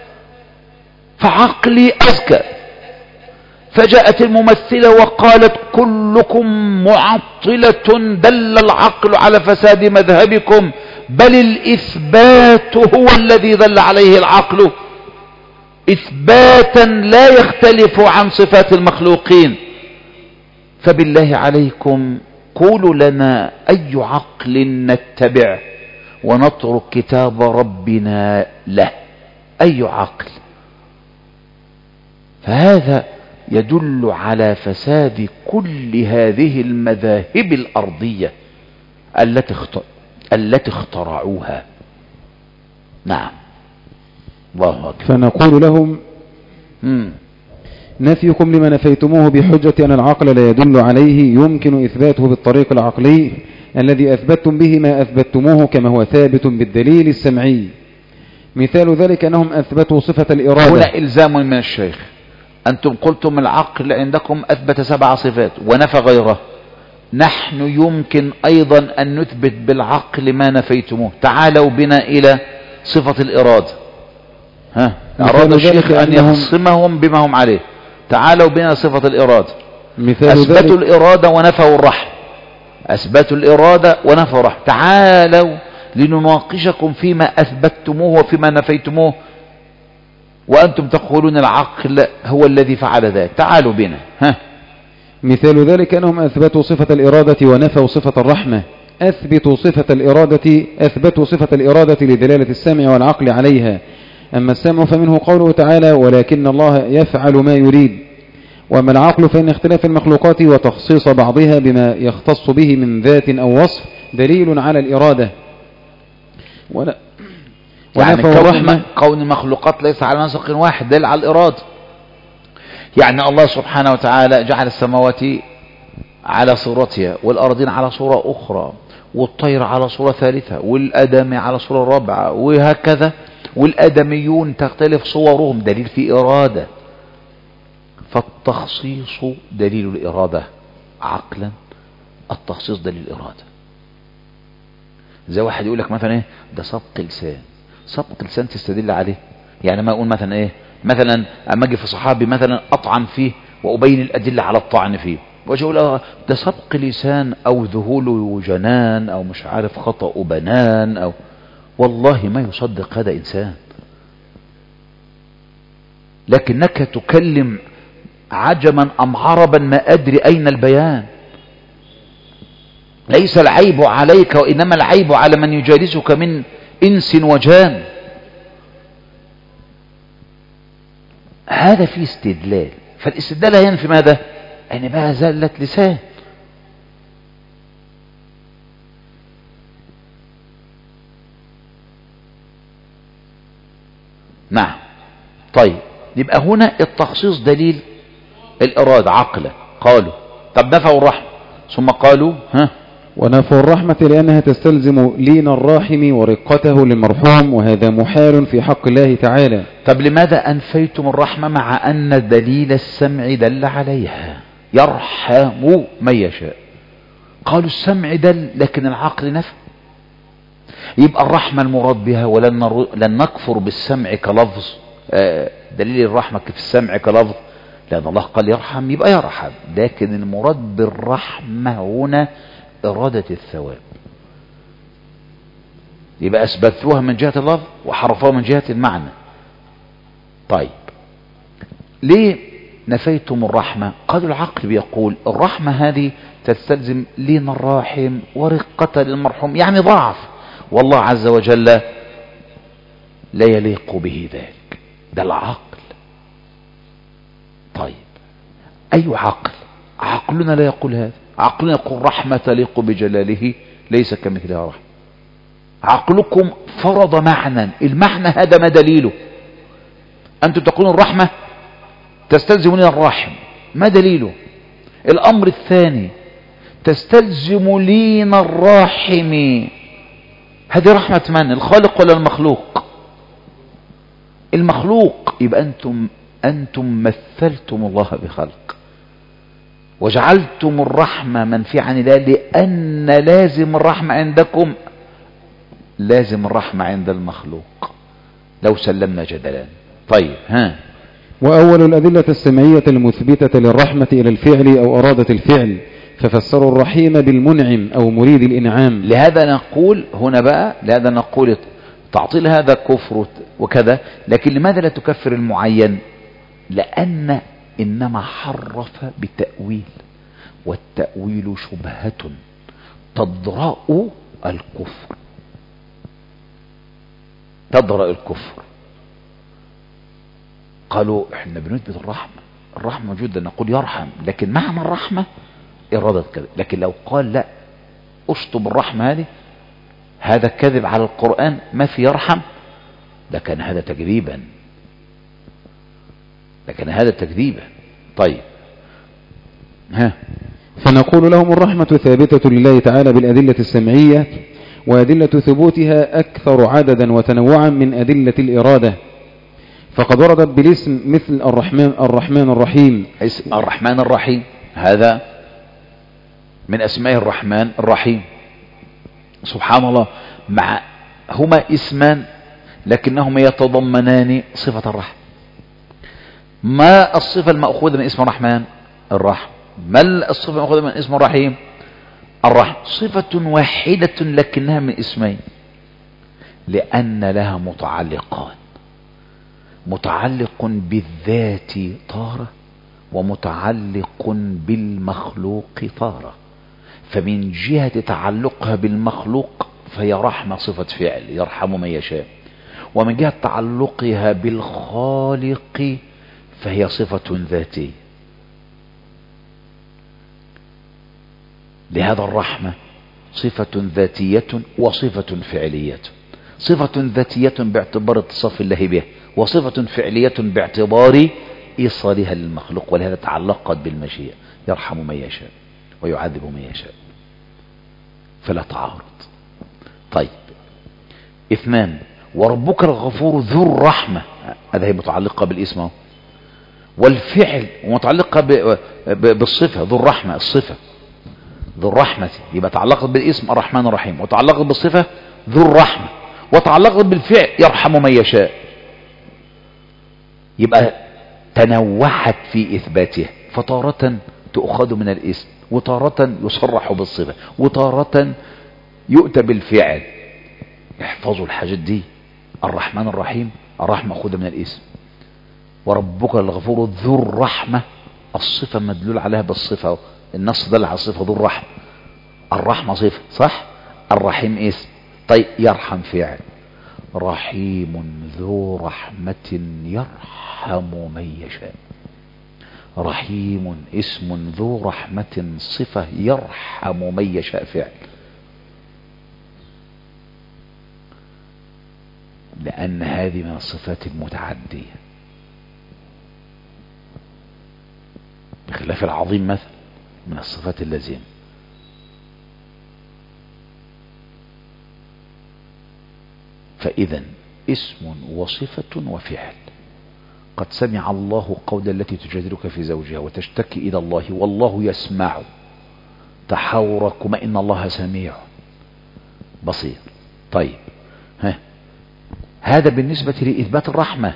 فعقلي أزكى. فجاءت الممثلة وقالت كلكم معطلة، دل العقل على فساد مذهبكم، بل الإثبات هو الذي دل عليه العقل إثباتا لا يختلف عن صفات المخلوقين. فبالله عليكم قولوا لنا أي عقل نتبع ونترك كتاب ربنا له؟ أي عقل؟ فهذا يدل على فساد كل هذه المذاهب الأرضية التي التي اخترعوها. نعم، الله أكبر. فنقول لهم مم. نفيكم لما نفيتموه بحجة أن العقل لا يدل عليه يمكن إثباته بالطريق العقلي الذي أثبتتم به ما أثبتموه كما هو ثابت بالدليل السمعي. مثال ذلك أنهم أثبتوا صفة الإرادة. هنا إلزام من الشيخ، أنتم قلتم العقل عندكم أثبت سبع صفات ونفى غيره، نحن يمكن أيضا أن نثبت بالعقل ما نفيتموه. تعالوا بنا إلى صفة الإرادة. ها أراد الشيخ أن يخصمهم بما هم عليه. تعالوا بنا صفة الإرادة. أثبتوا الإرادة ونفوا الرحم، أثبتوا الإرادة ونفوا الرحم. تعالوا لنناقشكم فيما أثبتتموه وفيما نفيتموه، وأنتم تقولون العقل هو الذي فعل ذلك. تعالوا بنا. ها مثال ذلك أنهم أثبتوا صفة الإرادة ونفوا صفة الرحمة. أثبتوا صفة الإرادة أثبتوا صفة الإرادة لدلالة السمع والعقل عليها. أما السمع فمنه قوله تعالى ولكن الله يفعل ما يريد. وأما العقل فإن اختلاف المخلوقات وتخصيص بعضها بما يختص به من ذات أو وصف دليل على الإرادة. ولا يعني كون, كون المخلوقات ليس على نسق واحد دليل على الإرادة. يعني الله سبحانه وتعالى جعل السماوات على صورتها والأرضين على صورة أخرى والطير على صورة ثالثة والأدم على صورة رابعة وهكذا، والأدميون تختلف صورهم، دليل في إرادة. فالتخصيص دليل الإرادة عقلا، التخصيص دليل الإرادة. زي واحد يقول لك مثلا ايه ده سبق لسان، سبق لسان تستدل عليه. يعني ما اقول مثلا ايه مثلا اما اجي في صحابي مثلا اطعن فيه وابين الادله على الطعن فيه، واجي اقول اه ده سبق لسان او ذهول جنان او مش عارف خطأ بنان، او والله ما يصدق هذا انسان. لكنك تكلم عجما ام عربا ما ادري اين البيان. ليس العيب عليك وإنما العيب على من يجالسك من إنس وجان. هذا فيه استدلال، فالاستدلال ينفي ماذا؟ أن بقى زلة لسان. نعم. طيب يبقى هنا التخصيص دليل الإرادة عقلا. قالوا طب نفوا الرحمة، ثم قالوا ها ونفوا الرحمة لأنها تستلزم لين الراحم ورقته للمرحوم، وهذا محال في حق الله تعالى. طب لماذا أنفيتم الرحمة مع أن دليل السمع دل عليها؟ يرحم من يشاء. قالوا السمع دل لكن العقل نفى. يبقى الرحمة المراد بها، ولن نر... لن نكفر بالسمع كلفظ، آه دليل الرحمة في السمع كلفظ، لأن الله قال يرحم يبقى يرحم، لكن المراد بالرحمة هنا إرادة الثواب. يبقى أثبتوها من جهة اللفظ وحرفوها من جهة المعنى. طيب ليه نفيتم الرحمة؟ قالوا العقل بيقول الرحمة هذه تستلزم لين الراحم ورقة للمرحوم، يعني ضعف، والله عز وجل لا يليق به ذلك. ده العقل. طيب أي عقل؟ عقلنا لا يقول هذا. عقلنا يقول رحمة تليق بجلاله ليس كمثلها رحمة. عقلكم فرض معنى، المعنى هذا ما دليله؟ أنتم تقولون الرحمة تستلزم لين الراحم، ما دليله؟ الأمر الثاني تستلزم لين الراحم، هذه رحمة من؟ الخالق ولا المخلوق؟ المخلوق. يبقى أنتم أنتم مثلتم الله بخلق وجعلتم الرحمة منفية عن الله، لأن لازم الرحمة عندكم لازم الرحمة عند المخلوق لو سلمنا جدلا. طيب ها وأول الأدلة السمعية المثبتة للرحمة إلى الفعل أو أرادة الفعل، ففسروا الرحيم بالمنعم أو مريد الإنعام. لهذا نقول هنا بقى لهذا نقول تعطيل هذا كفر وكذا، لكن لماذا لا تكفر المعين؟ لأن إنما حرف بتأويل، والتأويل شبهة تضرأ الكفر، تضرأ الكفر. قالوا احنا بنثبت الرحمة، الرحمة موجودة، نقول يرحم، لكن معنى الرحمة إرادة كذا. لكن لو قال لا اشطب الرحمة هذه، هذا كذب على القرآن، ما في يرحم، لكن هذا تكذيبا، لكن هذا تكذيبا. طيب ها فنقول لهم الرحمة ثابتة لله تعالى بالأدلة السمعية، وأدلة ثبوتها أكثر عددا وتنوعا من أدلة الإرادة، فقد وردت بالاسم مثل الرحمن الرحمن الرحيم. اسم الرحمن الرحيم هذا من أسماء الرحمن الرحيم. سبحان الله، مع هما اسمان لكنهما يتضمنان صفة الرحمة. ما الصفة المأخوذة من اسم الرحمن؟ الرحم. ما الصفة المأخوذة من اسم الرحيم؟ الرحم. صفة واحدة لكنها من اسمين، لأن لها متعلقان، متعلق بالذات طارة ومتعلق بالمخلوق طارة. فمن جهة تعلقها بالمخلوق فهي رحمة صفة فعل يرحم من يشاء، ومن جهة تعلقها بالخالق فهي صفة ذاتية. لهذا الرحمة صفة ذاتية وصفة فعلية. صفة ذاتية باعتبار اتصاف الله به، وصفة فعلية باعتبار إيصالها للمخلوق، ولهذا تعلقت بالمشيئة، يرحم من يشاء ويعذب من يشاء، فلا تعارض. طيب، اثنان، وربك الغفور ذو الرحمة، هذا هي متعلقة بالاسم والفعل، ومتعلقة بالصفة ذو الرحمة. الصفة ذو الرحمة يبقى تعلقت بالاسم الرحمن الرحيم، وتعلقت بالصفة ذو الرحمة، وتعلقت بالفعل يرحم من يشاء. يبقى تنوعت في إثباتها، فتارة تؤخذ من الاسم، وتارة يصرح بالصفة، وتارة يؤتى بالفعل. احفظوا الحاجات دي. الرحمن الرحيم، الرحمة خذ من الاسم. وربك الغفور ذو الرحمة، الصفة مدلول عليها بالصفة، النص دل على الصفة ذو الرحمة. الرحمة صفة صح، الرحيم اسم. طيب، يرحم فعل. رحيم ذو رحمة يرحم من يشاء. رحيم اسم، ذو رحمة صفة، يرحم من يشاء فعل. لأن هذه من الصفات المتعدية، بخلاف العظيم مثلا من الصفات اللازمة. فإذا اسم وصفة وفعل. قد سمع الله قول التي تجادلك في زوجها وتشتكي إلى الله والله يسمع تحاوركما إن الله سميع بصير. طيب، ها هذا بالنسبة لإثبات الرحمة،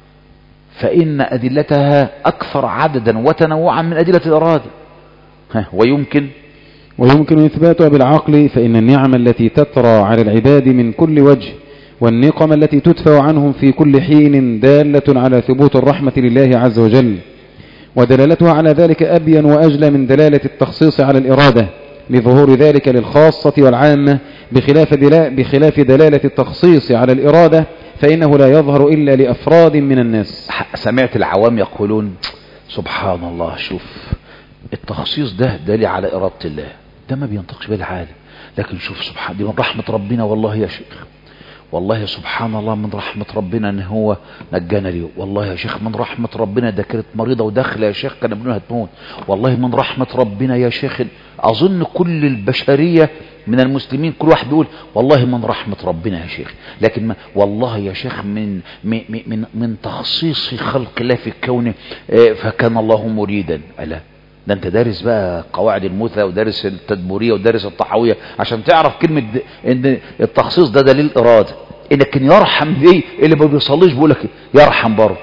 فإن أدلتها أكثر عددا وتنوعا من أدلة الإرادة. ها ويمكن ويمكن إثباتها بالعقل، فإن النعم التي تترى على العباد من كل وجه والنقم التي تدفع عنهم في كل حين دالة على ثبوت الرحمة لله عز وجل، ودلالتها على ذلك أبين وأجلى من دلالة التخصيص على الإرادة، لظهور ذلك للخاصة والعامة، بخلاف, بخلاف دلالة التخصيص على الإرادة فإنه لا يظهر إلا لأفراد من الناس. سمعت العوام يقولون سبحان الله، شوف التخصيص ده دليل على إرادة الله، ده ما بينطقش به العالم، لكن شوف سبحان دي من رحمة ربنا. والله يا شيخ، والله سبحان الله من رحمة ربنا ان هو نجانا اليوم. والله يا شيخ من رحمة ربنا ده كانت مريضة وداخله يا شيخ كان ابنها هتموت. والله من رحمة ربنا يا شيخ. اظن كل البشرية من المسلمين كل واحد بيقول والله من رحمة ربنا يا شيخ، لكن ما والله يا شيخ من من من, من تخصيص خلق الله في الكون فكان الله مريدا. ألا ده انت دارس بقى قواعد المثلى ودارس التدبورية ودارس الطحاوية عشان تعرف كلمة ان التخصيص ده دليل إرادة. لكن يرحم دي اللي ما بيصليش بيقول لك يرحم برضه.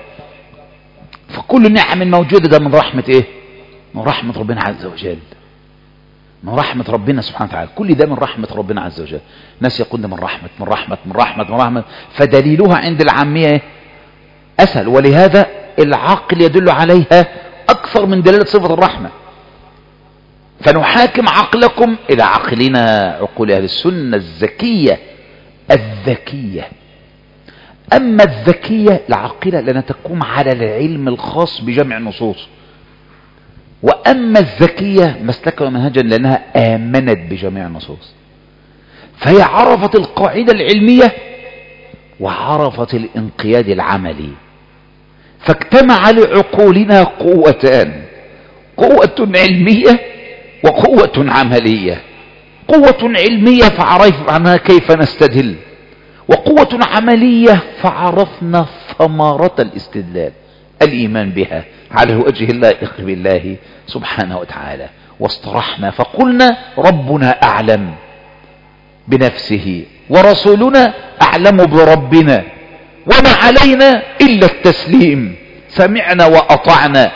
فكل النعم الموجودة ده من رحمة ايه؟ من رحمة ربنا عز وجل، من رحمة ربنا سبحانه وتعالى. كل ده من رحمة ربنا عز وجل. ناس يقول ده من رحمة من رحمة من رحمة من رحمة، فدليلها عند العامية ايه؟ أسهل، ولهذا العقل يدل عليها أكثر من دلالة صفة الرحمة. فنحاكم عقلكم إلى عقلنا، عقول أهل السنة الذكية الذكية. أما الذكية العاقلة لأنها تقوم على العلم الخاص بجمع النصوص، وأما الذكية مسلكا ومنهجا لأنها آمنت بجميع النصوص، فهي عرفت القاعدة العلمية وعرفت الانقياد العملي، فاجتمع لعقولنا قوتان، قوة علمية وقوة عملية. قوة علمية فعرفنا كيف نستدل، وقوة عملية فعرفنا ثمرة الاستدلال، الإيمان بها على الوجه اللائق بالله سبحانه وتعالى. واصطرحنا فقلنا ربنا أعلم بنفسه ورسولنا أعلم بربنا وما علينا إلا التسليم، سمعنا وأطعنا.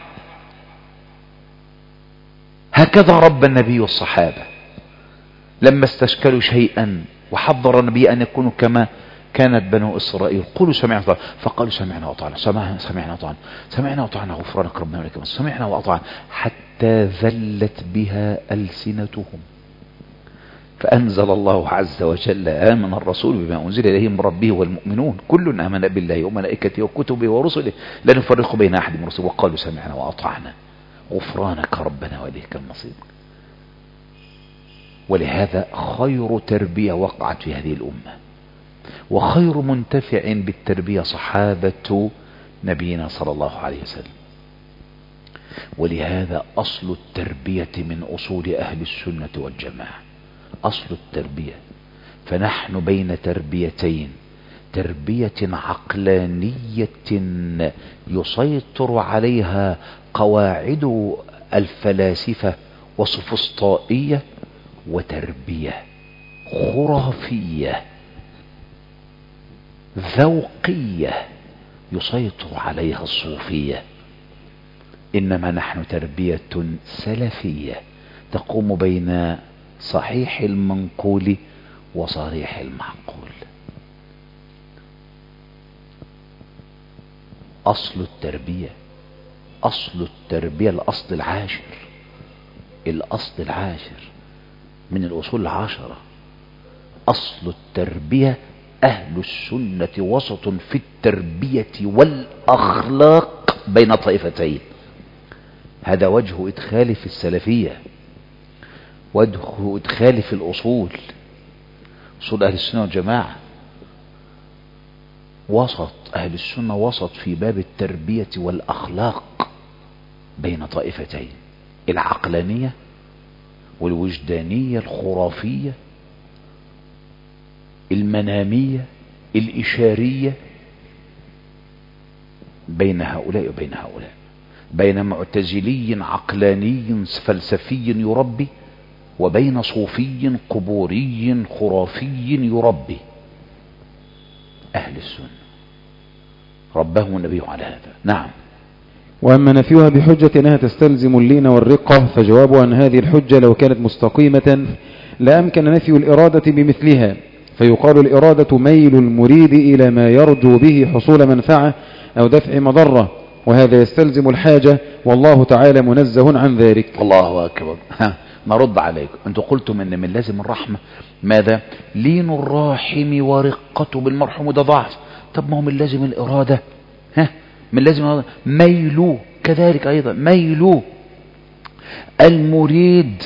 هكذا رب النبي والصحابة لما استشكلوا شيئا وحضر النبي أن يكونوا كما كانت بنو إسرائيل، قولوا سمعنا وأطعنا، فقالوا سمعنا وأطعنا، سمعنا سمعنا وأطعنا، سمعنا وأطعنا غفرانك ربنا ولك المصير، سمعنا وأطعنا، حتى ذلت بها ألسنتهم. فأنزل الله عز وجل آمن الرسول بما أنزل إليه من ربه والمؤمنون كل آمن بالله وملائكته وكتبه ورسله لا نفرق بين أحد من رسله، وقالوا سمعنا وأطعنا غفرانك ربنا وإليك المصير. ولهذا خير تربية وقعت في هذه الأمة وخير منتفع بالتربية صحابة نبينا صلى الله عليه وسلم. ولهذا أصل التربية من أصول أهل السنة والجماعة، أصل التربية. فنحن بين تربيتين، تربية عقلانية يسيطر عليها قواعد الفلاسفة وسفسطائية، وتربية خرافية ذوقية يسيطر عليها الصوفية. إنما نحن تربية سلفية تقوم بين صحيح المنقول وصريح المعقول. أصل التربية، أصل التربية الأصل العاشر، الأصل العاشر من الأصول العشرة. أصل التربية أهل السنة وسط في التربية والأخلاق بين طائفتين. هذا وجه إدخال في السلفية، وجه إدخال في الأصول، أصول أهل السنة والجماعة. وسط أهل السنة وسط في باب التربية والأخلاق بين طائفتين، العقلانية والوجدانية الخرافية، المنامية الإشارية، بين هؤلاء وبين هؤلاء، بين معتزلي عقلاني فلسفي يربي وبين صوفي قبوري خرافي يربي. أهل السنة ربهم النبي على هذا. نعم. وأما نفيها بحجة أنها تستلزم اللين والرقة، فجواب أن هذه الحجة لو كانت مستقيمة لأمكن نفي الإرادة بمثلها، فيقال الإرادة ميل المريد إلى ما يرجو به حصول منفعة أو دفع مضرة، وهذا يستلزم الحاجة، والله تعالى منزه عن ذلك. الله أكبر. ها نرد عليكم، أنتم قلتم أن من لازم الرحمة ماذا؟ لين الراحم ورقته بالمرحوم، ده ضعف. طب ما هو من لازم الإرادة، ها من لازم ميلو، كذلك أيضا ميلو المريد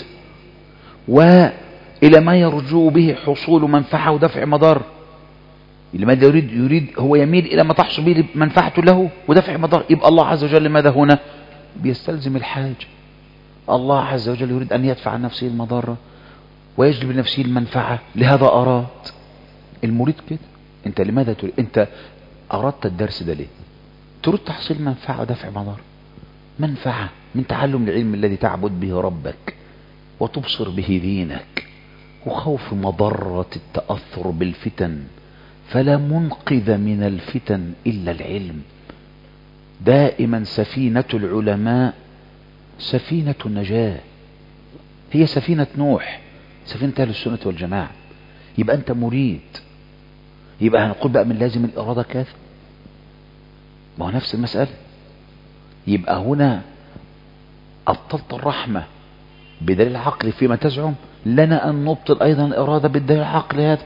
وإلى ما يرجو به حصول منفعة ودفع مضار. لماذا يريد؟ يريد هو يميل إلى ما تحصل به منفعته له ودفع مضار. يبقى الله عز وجل ماذا هنا؟ بيستلزم الحاجة. الله عز وجل يريد أن يدفع عن نفسه المضارة ويجلب لنفسه المنفعة، لهذا أراد. المريد كده. أنت لماذا تريد؟ أنت أردت الدرس ده ليه؟ تريد تحصيل منفعة ودفع مضار. منفعة من تعلم العلم الذي تعبد به ربك وتبصر به دينك، وخوف مضرة التأثر بالفتن، فلا منقذ من الفتن إلا العلم. دائما سفينة العلماء سفينة النجاة، هي سفينة نوح، سفينة أهل السنة والجماعة. يبقى أنت مريد، يبقى هنقول بقى من لازم الإرادة كذا، ما هو نفس المسألة. يبقى هنا أبطلت الرحمة بدليل العقل فيما تزعم، لنا أن نبطل أيضا الإرادة بالدليل العقل هذا،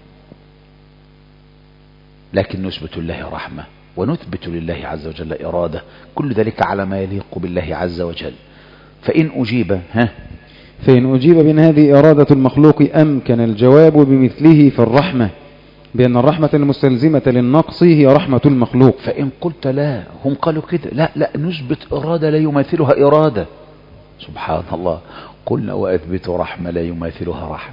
لكن نثبت لله رحمة ونثبت لله عز وجل إرادة، كل ذلك على ما يليق بالله عز وجل. فإن أجيب ها فإن أجيب بأن هذه إرادة المخلوق أمكن الجواب بمثله في الرحمة، بأن الرحمة المستلزمة للنقص هي رحمة المخلوق. فإن قلت لا، هم قالوا كده، لا لا نثبت إرادة لا يماثلها إرادة. سبحان الله، قلنا وأثبت رحمة لا يماثلها رحمة.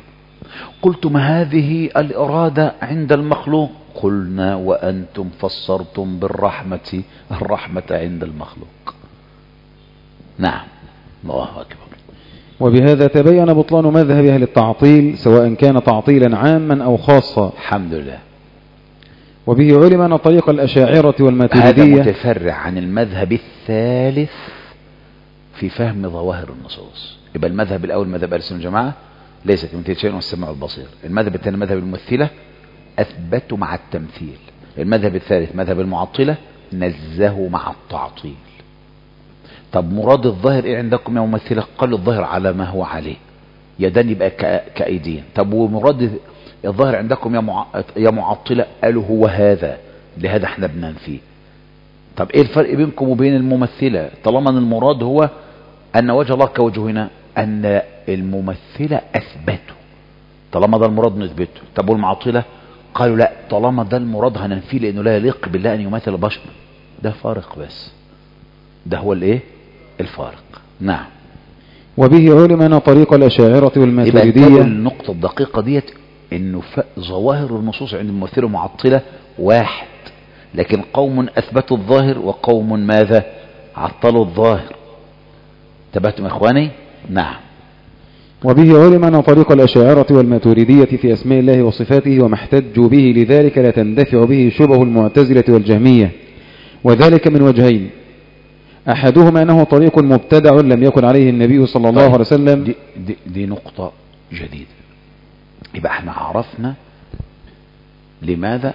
قلتم هذه الإرادة عند المخلوق، قلنا وأنتم فسرتم بالرحمة الرحمة عند المخلوق. نعم، الله أكبر. وبهذا تبين بطلان مذهب أهل التعطيل سواء كان تعطيلا عاما أو خاصا. الحمد لله. وبه علم أن طريق الأشاعرة والماتريدية هذا متفرع عن المذهب الثالث في فهم ظواهر النصوص. يبقى المذهب الأول مذهب أهل السنة والجماعة ليست من شيء والسمع والبصير. المذهب الثاني مذهب الممثلة أثبتوا مع التمثيل. المذهب الثالث مذهب المعطلة نزهوا مع التعطيل. طب مراد الظاهر ايه عندكم يا ممثلة؟ قالوا الظاهر على ما هو عليه، يدان يبقى كأيدين. طب ومراد الظاهر عندكم يا مع... يا معطلة؟ قالوا هو هذا، لهذا احنا بننفيه. طب ايه الفرق بينكم وبين الممثلة طالما ان المراد هو ان وجه الله كوجهنا؟ ان الممثلة اثبتوا طالما ده المراد نثبته. طب والمعطلة قالوا لا، طالما ده المراد هننفيه لانه لا يليق بالله ان يمثل البشر. ده فارق، بس ده هو الايه الفارق. نعم. وبه علم أن طريق الأشاعرة والماتريدية. النقطة الدقيقة ديت انه ظواهر النصوص عند الممثلة والمعطلة واحد، لكن قوم اثبتوا الظاهر وقوم ماذا؟ عطلوا الظاهر. انتبهتم يا اخواني؟ نعم. وبه علم أن طريق الأشاعرة والماتريدية في أسماء الله وصفاته وما احتجوا به لذلك لا تندفع به شبه المعتزلة والجهمية، وذلك من وجهين. أحدهما أنه طريق مبتدع لم يكن عليه النبي صلى الله عليه وسلم. دي, دي, دي نقطة جديدة. يبقى احنا عرفنا لماذا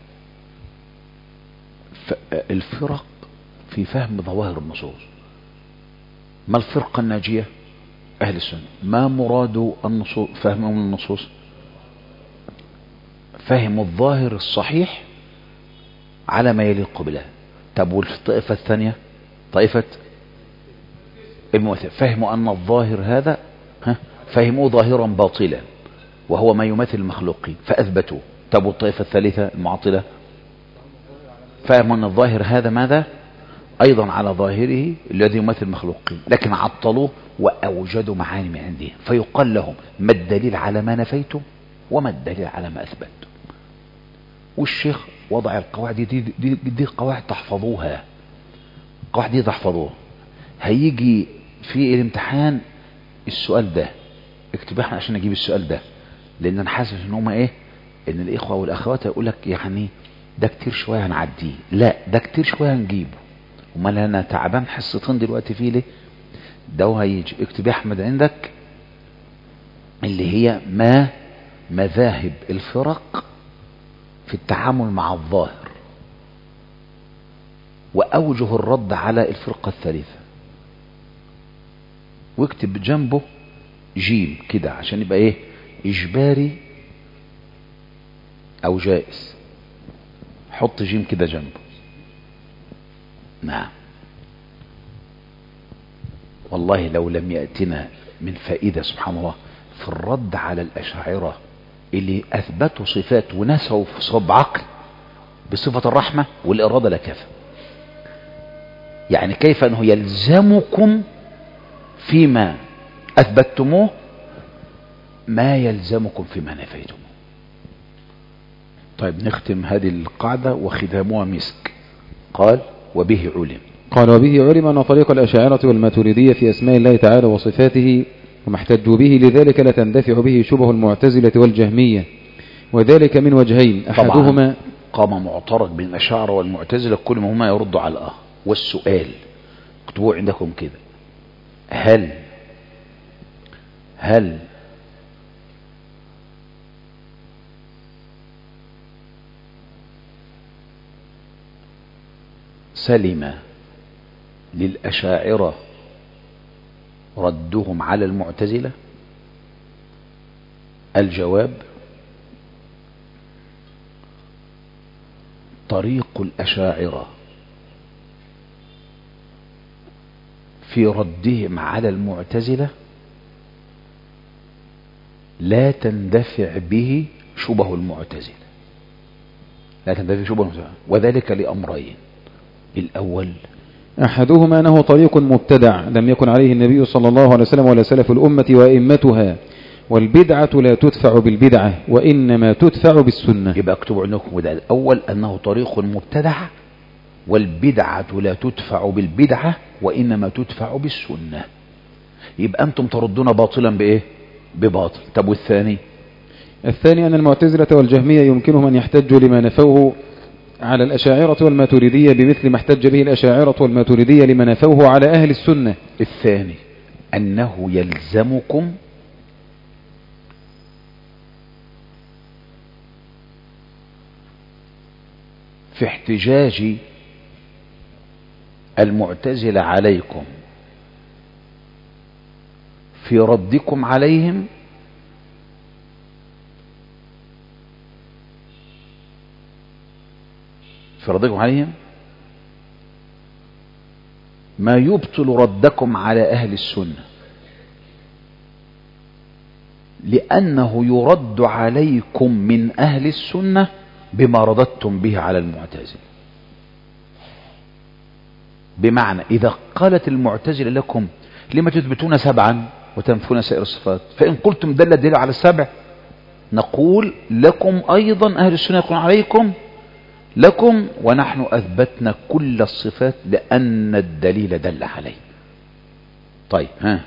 الفرق في فهم ظواهر النصوص. ما الفرقة الناجية؟ أهل السنة. ما مراد النصوص؟ فهمهم النصوص، فهم الظاهر الصحيح على ما يليق بالله. طب والطائفة الثانية طائفة الممثل فهموا أن الظاهر هذا ها فهموه ظاهرا باطلا وهو ما يمثل المخلوقين فأثبتوه. طب والطائفة الثالثة المعطلة فهموا أن الظاهر هذا ماذا؟ أيضا على ظاهره الذي يمثل المخلوقين، لكن عطلوه وأوجدوا معاني من عندهم. فيقال لهم ما الدليل على ما نفيتم وما الدليل على ما أثبتم. والشيخ وضع القواعد دي, دي, دي, دي قواعد تحفظوها، قواعد دي تحفظوها. هيجي في الامتحان السؤال ده، اكتب احنا عشان اجيب السؤال ده، لان انا حاسس ان هم ايه، ان الاخوه والاخوات يقول لك يعني ده كتير شويه هنعديه. لا، ده كتير شويه هنجيبه. امال انا تعبان حصتين دلوقتي فيه ليه؟ ده هيجي. اكتب يا احمد عندك اللي هي ما مذاهب الفرق في التعامل مع الظاهر وأوجه الرد على الفرقة الثالثة، واكتب جنبه جيم كده عشان يبقى ايه إجباري أو جائز. حط جيم كده جنبه. نعم. والله لو لم يأتنا من فائدة سبحان الله في الرد على الأشاعرة اللي أثبتوا صفات ونسوا في صوب عقل بصفة الرحمة والإرادة لكفى. يعني كيف أنه يلزمكم فيما أثبتموه ما يلزمكم فيما نفيتموه. طيب نختم هذه القاعدة وختامها مسك. قال وبه علم. قال وبه علم أن طريق الأشاعرة والماتريدية في أسماء الله تعالى وصفاته وما احتجوا به لذلك لا تندفع به شبه المعتزلة والجهمية، وذلك من وجهين. أحدهما قام معترك بين الأشاعرة والمعتزلة كل ما هما يردوا على الآخر. والسؤال اكتبوه عندكم كده، هل هل سلم للأشاعرة ردهم على المعتزلة؟ الجواب طريق الأشاعرة في ردهم على المعتزلة لا تندفع به شبه المعتزلة، لا تندفع شبه المعتزلة، وذلك لأمرين. الأول أحدهما أنه طريق مبتدع لم يكن عليه النبي صلى الله عليه وسلم ولا سلف الأمة وأئمتها، والبدعة لا تدفع بالبدعة وإنما تدفع بالسنة. يبقى اكتبوا عندكم ده الأول أنه طريق مبتدع، والبدعة لا تدفع بالبدعة وإنما تدفع بالسنة. يبقى أنتم تردون باطلا بإيه؟ بباطل. طب والثاني؟ الثاني أن المعتزلة والجهمية يمكنهم أن يحتجوا لما نفوه على الأشاعرة والماتريدية بمثل ما احتج به الأشاعرة والماتريدية لما نفوه على أهل السنة. الثاني أنه يلزمكم في احتجاج المعتزلة عليكم في ردكم عليهم في ردكم عليهم ما يبطل ردكم على أهل السنة، لأنه يرد عليكم من أهل السنة بما رددتم به على المعتزلة. بمعنى إذا قالت المعتزلة لكم لما تثبتون سبعا وتنفون سائر الصفات، فإن قلتم دل الدليل على السبع نقول لكم أيضا أهل السنة يقولون عليكم لكم ونحن أثبتنا كل الصفات لأن الدليل دل عليه. طيب ها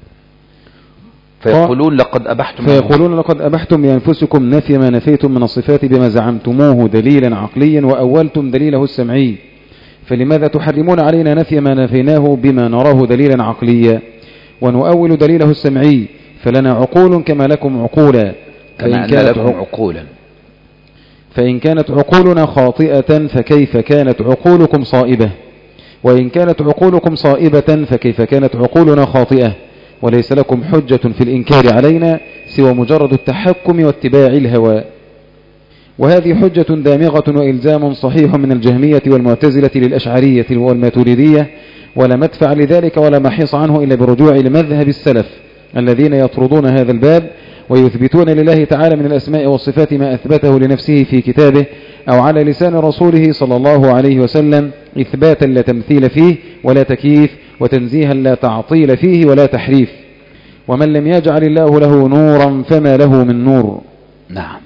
فيقولون لقد أبحتم فيقولون لقد أبحتم لأنفسكم نفي ما نفيتم من الصفات بما زعمتموه دليلا عقليا وأولتم دليله السمعي، فلماذا تحرمون علينا نفي ما نفيناه بما نراه دليلا عقليا ونؤول دليله السمعي؟ فلنا عقول كما لكم عقولا، كما أن لكم عقولا. فإن كانت عقولنا خاطئة فكيف كانت عقولكم صائبة؟ وإن كانت عقولكم صائبة فكيف كانت عقولنا خاطئة؟ وليس لكم حجة في الإنكار علينا سوى مجرد التحكم واتباع الهوى. وهذه حجة دامغة وإلزام صحيح من الجهمية والمعتزلة للأشعرية والماتريدية، ولا مدفع لذلك ولا محيص عنه إلا برجوع لمذهب السلف الذين يطردون هذا الباب ويثبتون لله تعالى من الأسماء والصفات ما أثبته لنفسه في كتابه أو على لسان رسوله صلى الله عليه وسلم إثباتا لا تمثيل فيه ولا تكييف، وتنزيها لا تعطيل فيه ولا تحريف. ومن لم يجعل الله له نورا فما له من نور. نعم.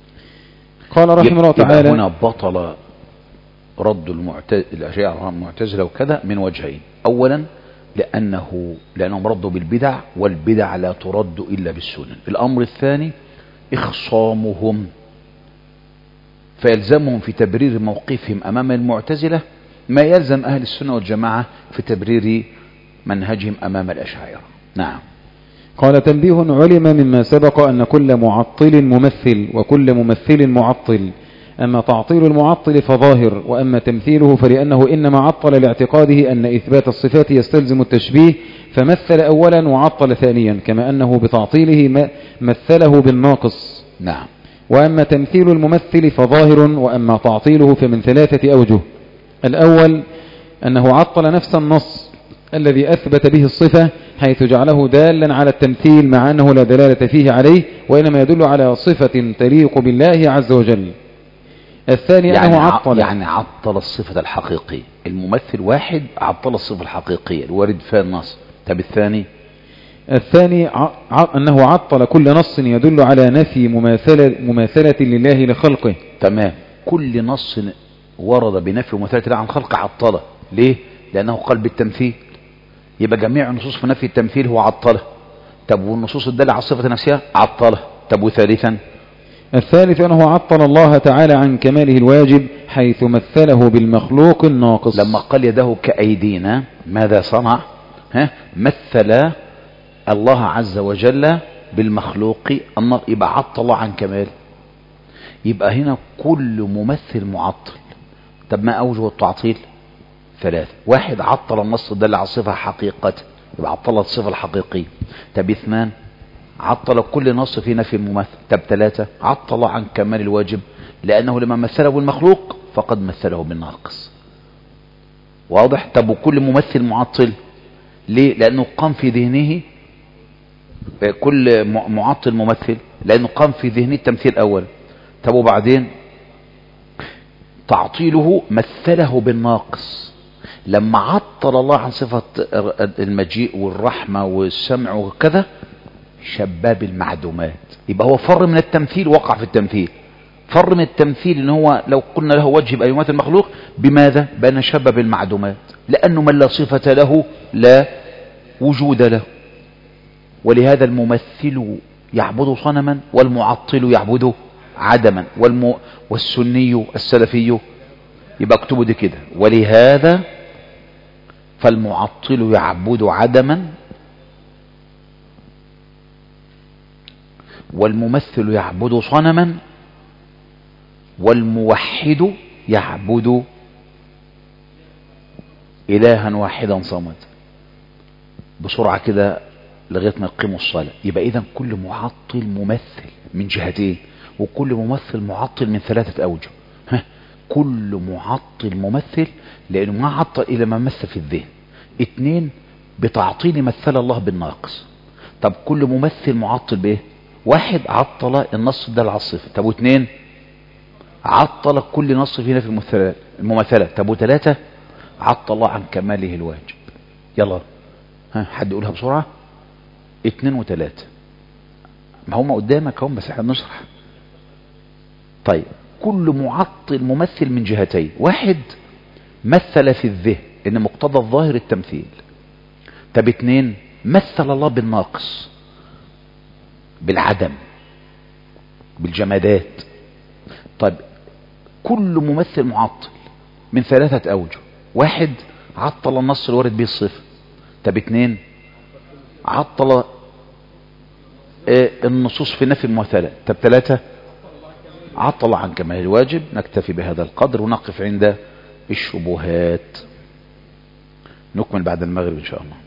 قال رحمه الله تعالى هنا بطل رد الأشاعرة المعتزلة وكذا من وجهين. أولا لأنه لأنهم ردوا بالبدع، والبدع لا ترد إلا بالسنن. الأمر الثاني إخصامهم، فيلزمهم في تبرير موقفهم أمام المعتزلة ما يلزم أهل السنة والجماعة في تبرير منهجهم أمام الأشاعرة. نعم. قال تنبيه علم مما سبق أن كل معطل ممثل وكل ممثل معطل، أما تعطيل المعطل فظاهر، وأما تمثيله فلأنه إنما عطل لاعتقاده أن إثبات الصفات يستلزم التشبيه فمثل أولا وعطل ثانيا، كما أنه بتعطيله مثله بالناقص. نعم. وأما تمثيل الممثل فظاهر، وأما تعطيله فمن ثلاثة أوجه. الأول أنه عطل نفس النص الذي أثبت به الصفة حيث جعله دالا على التمثيل مع أنه لا دلالة فيه عليه وإنما يدل على صفة تليق بالله عز وجل. الثاني يعني أنه عطل يعني عطل الصفة الحقيقية. الممثل واحد عطل الصفة الحقيقية الوارد في النص. طب الثاني الثاني ع... ع... أنه عطل كل نص يدل على نفي مماثلة, مماثلة لله لخلقه. تمام. كل نص ورد بنفي مماثلة الله عن خلقه عطله. ليه؟ لأنه قال بالتمثيل، يبقى جميع النصوص في نفي التمثيل هو عطله. طب والنصوص الدالة على الصفة نفسها عطله. طب وثالثا الثالث أنه عطل الله تعالى عن كماله الواجب حيث مثله بالمخلوق الناقص. لما قال يده كأيدينا ماذا صنع؟ ها؟ مثل الله عز وجل بالمخلوق الناقص، يبقى عطل الله عن كمال. يبقى هنا كل ممثل معطل. طب ما أوجه التعطيل؟ ثلاثة. واحد عطل النص دل على الصفة حقيقة، يبقى عطل الصفة الحقيقية. طب اثنان عطل كل نص في نفي الممثل. طب ثلاثة عطل عن كمال الواجب لأنه لما مثله بالمخلوق فقد مثله بالناقص. واضح؟ طب وكل ممثل معطل ليه؟ لأنه قام في ذهنه كل معطل ممثل لأنه قام في ذهنه التمثيل الأول. طب وبعدين تعطيله مثله بالناقص. لما عطل الله عن صفة المجيء والرحمة والسمع وكذا شباب المعدومات. يبقى هو فر من التمثيل، وقع في التمثيل. فر من التمثيل ان هو لو قلنا له وجه يبقى يمثل المخلوق، بماذا؟ بأن شباب المعدومات، لأنه من لا صفة له لا وجود له. ولهذا الممثل يعبد صنما، والمعطل يعبد عدما، والم... والسني السلفي. يبقى اكتبوا دي كده. ولهذا فالمعطل يعبد عدما، والممثل يعبد صنما، والموحد يعبد إلها واحدا صمد. بسرعة كده لغاية ما يقيموا الصلاة. يبقى إذن كل معطل ممثل من جهتين، وكل ممثل معطل من ثلاثة أوجه. كل معطل ممثل لأنه ما عطل إلى ما مثل في الذهن. اتنين، بتعطيل مثل الله بالناقص. طب كل ممثل معطل بإيه؟ واحد، عطل النص ده على الصفة. طب واثنين، عطل كل نص فينا في المماثلة. طب وثلاثة، عطل الله عن كماله الواجب. يلا ها، حد يقولها بسرعة. اتنين وثلاثة، ما هم قدامك هم، بس احنا بنشرح. طيب كل معطل ممثل من جهتين. واحد، مثل في الذهن ان مقتضى الظاهر التمثيل. طب اتنين، مثل الله بالناقص، بالعدم، بالجمادات. طيب كل ممثل معطل من ثلاثة أوجه. واحد، عطل النص الوارد به الصفة. طب اتنين، عطل اه النصوص في نفي المماثلة. طب ثلاثة، عطل عن كمال الواجب. نكتفي بهذا القدر ونقف عند الشبهات، نكمل بعد المغرب إن شاء الله.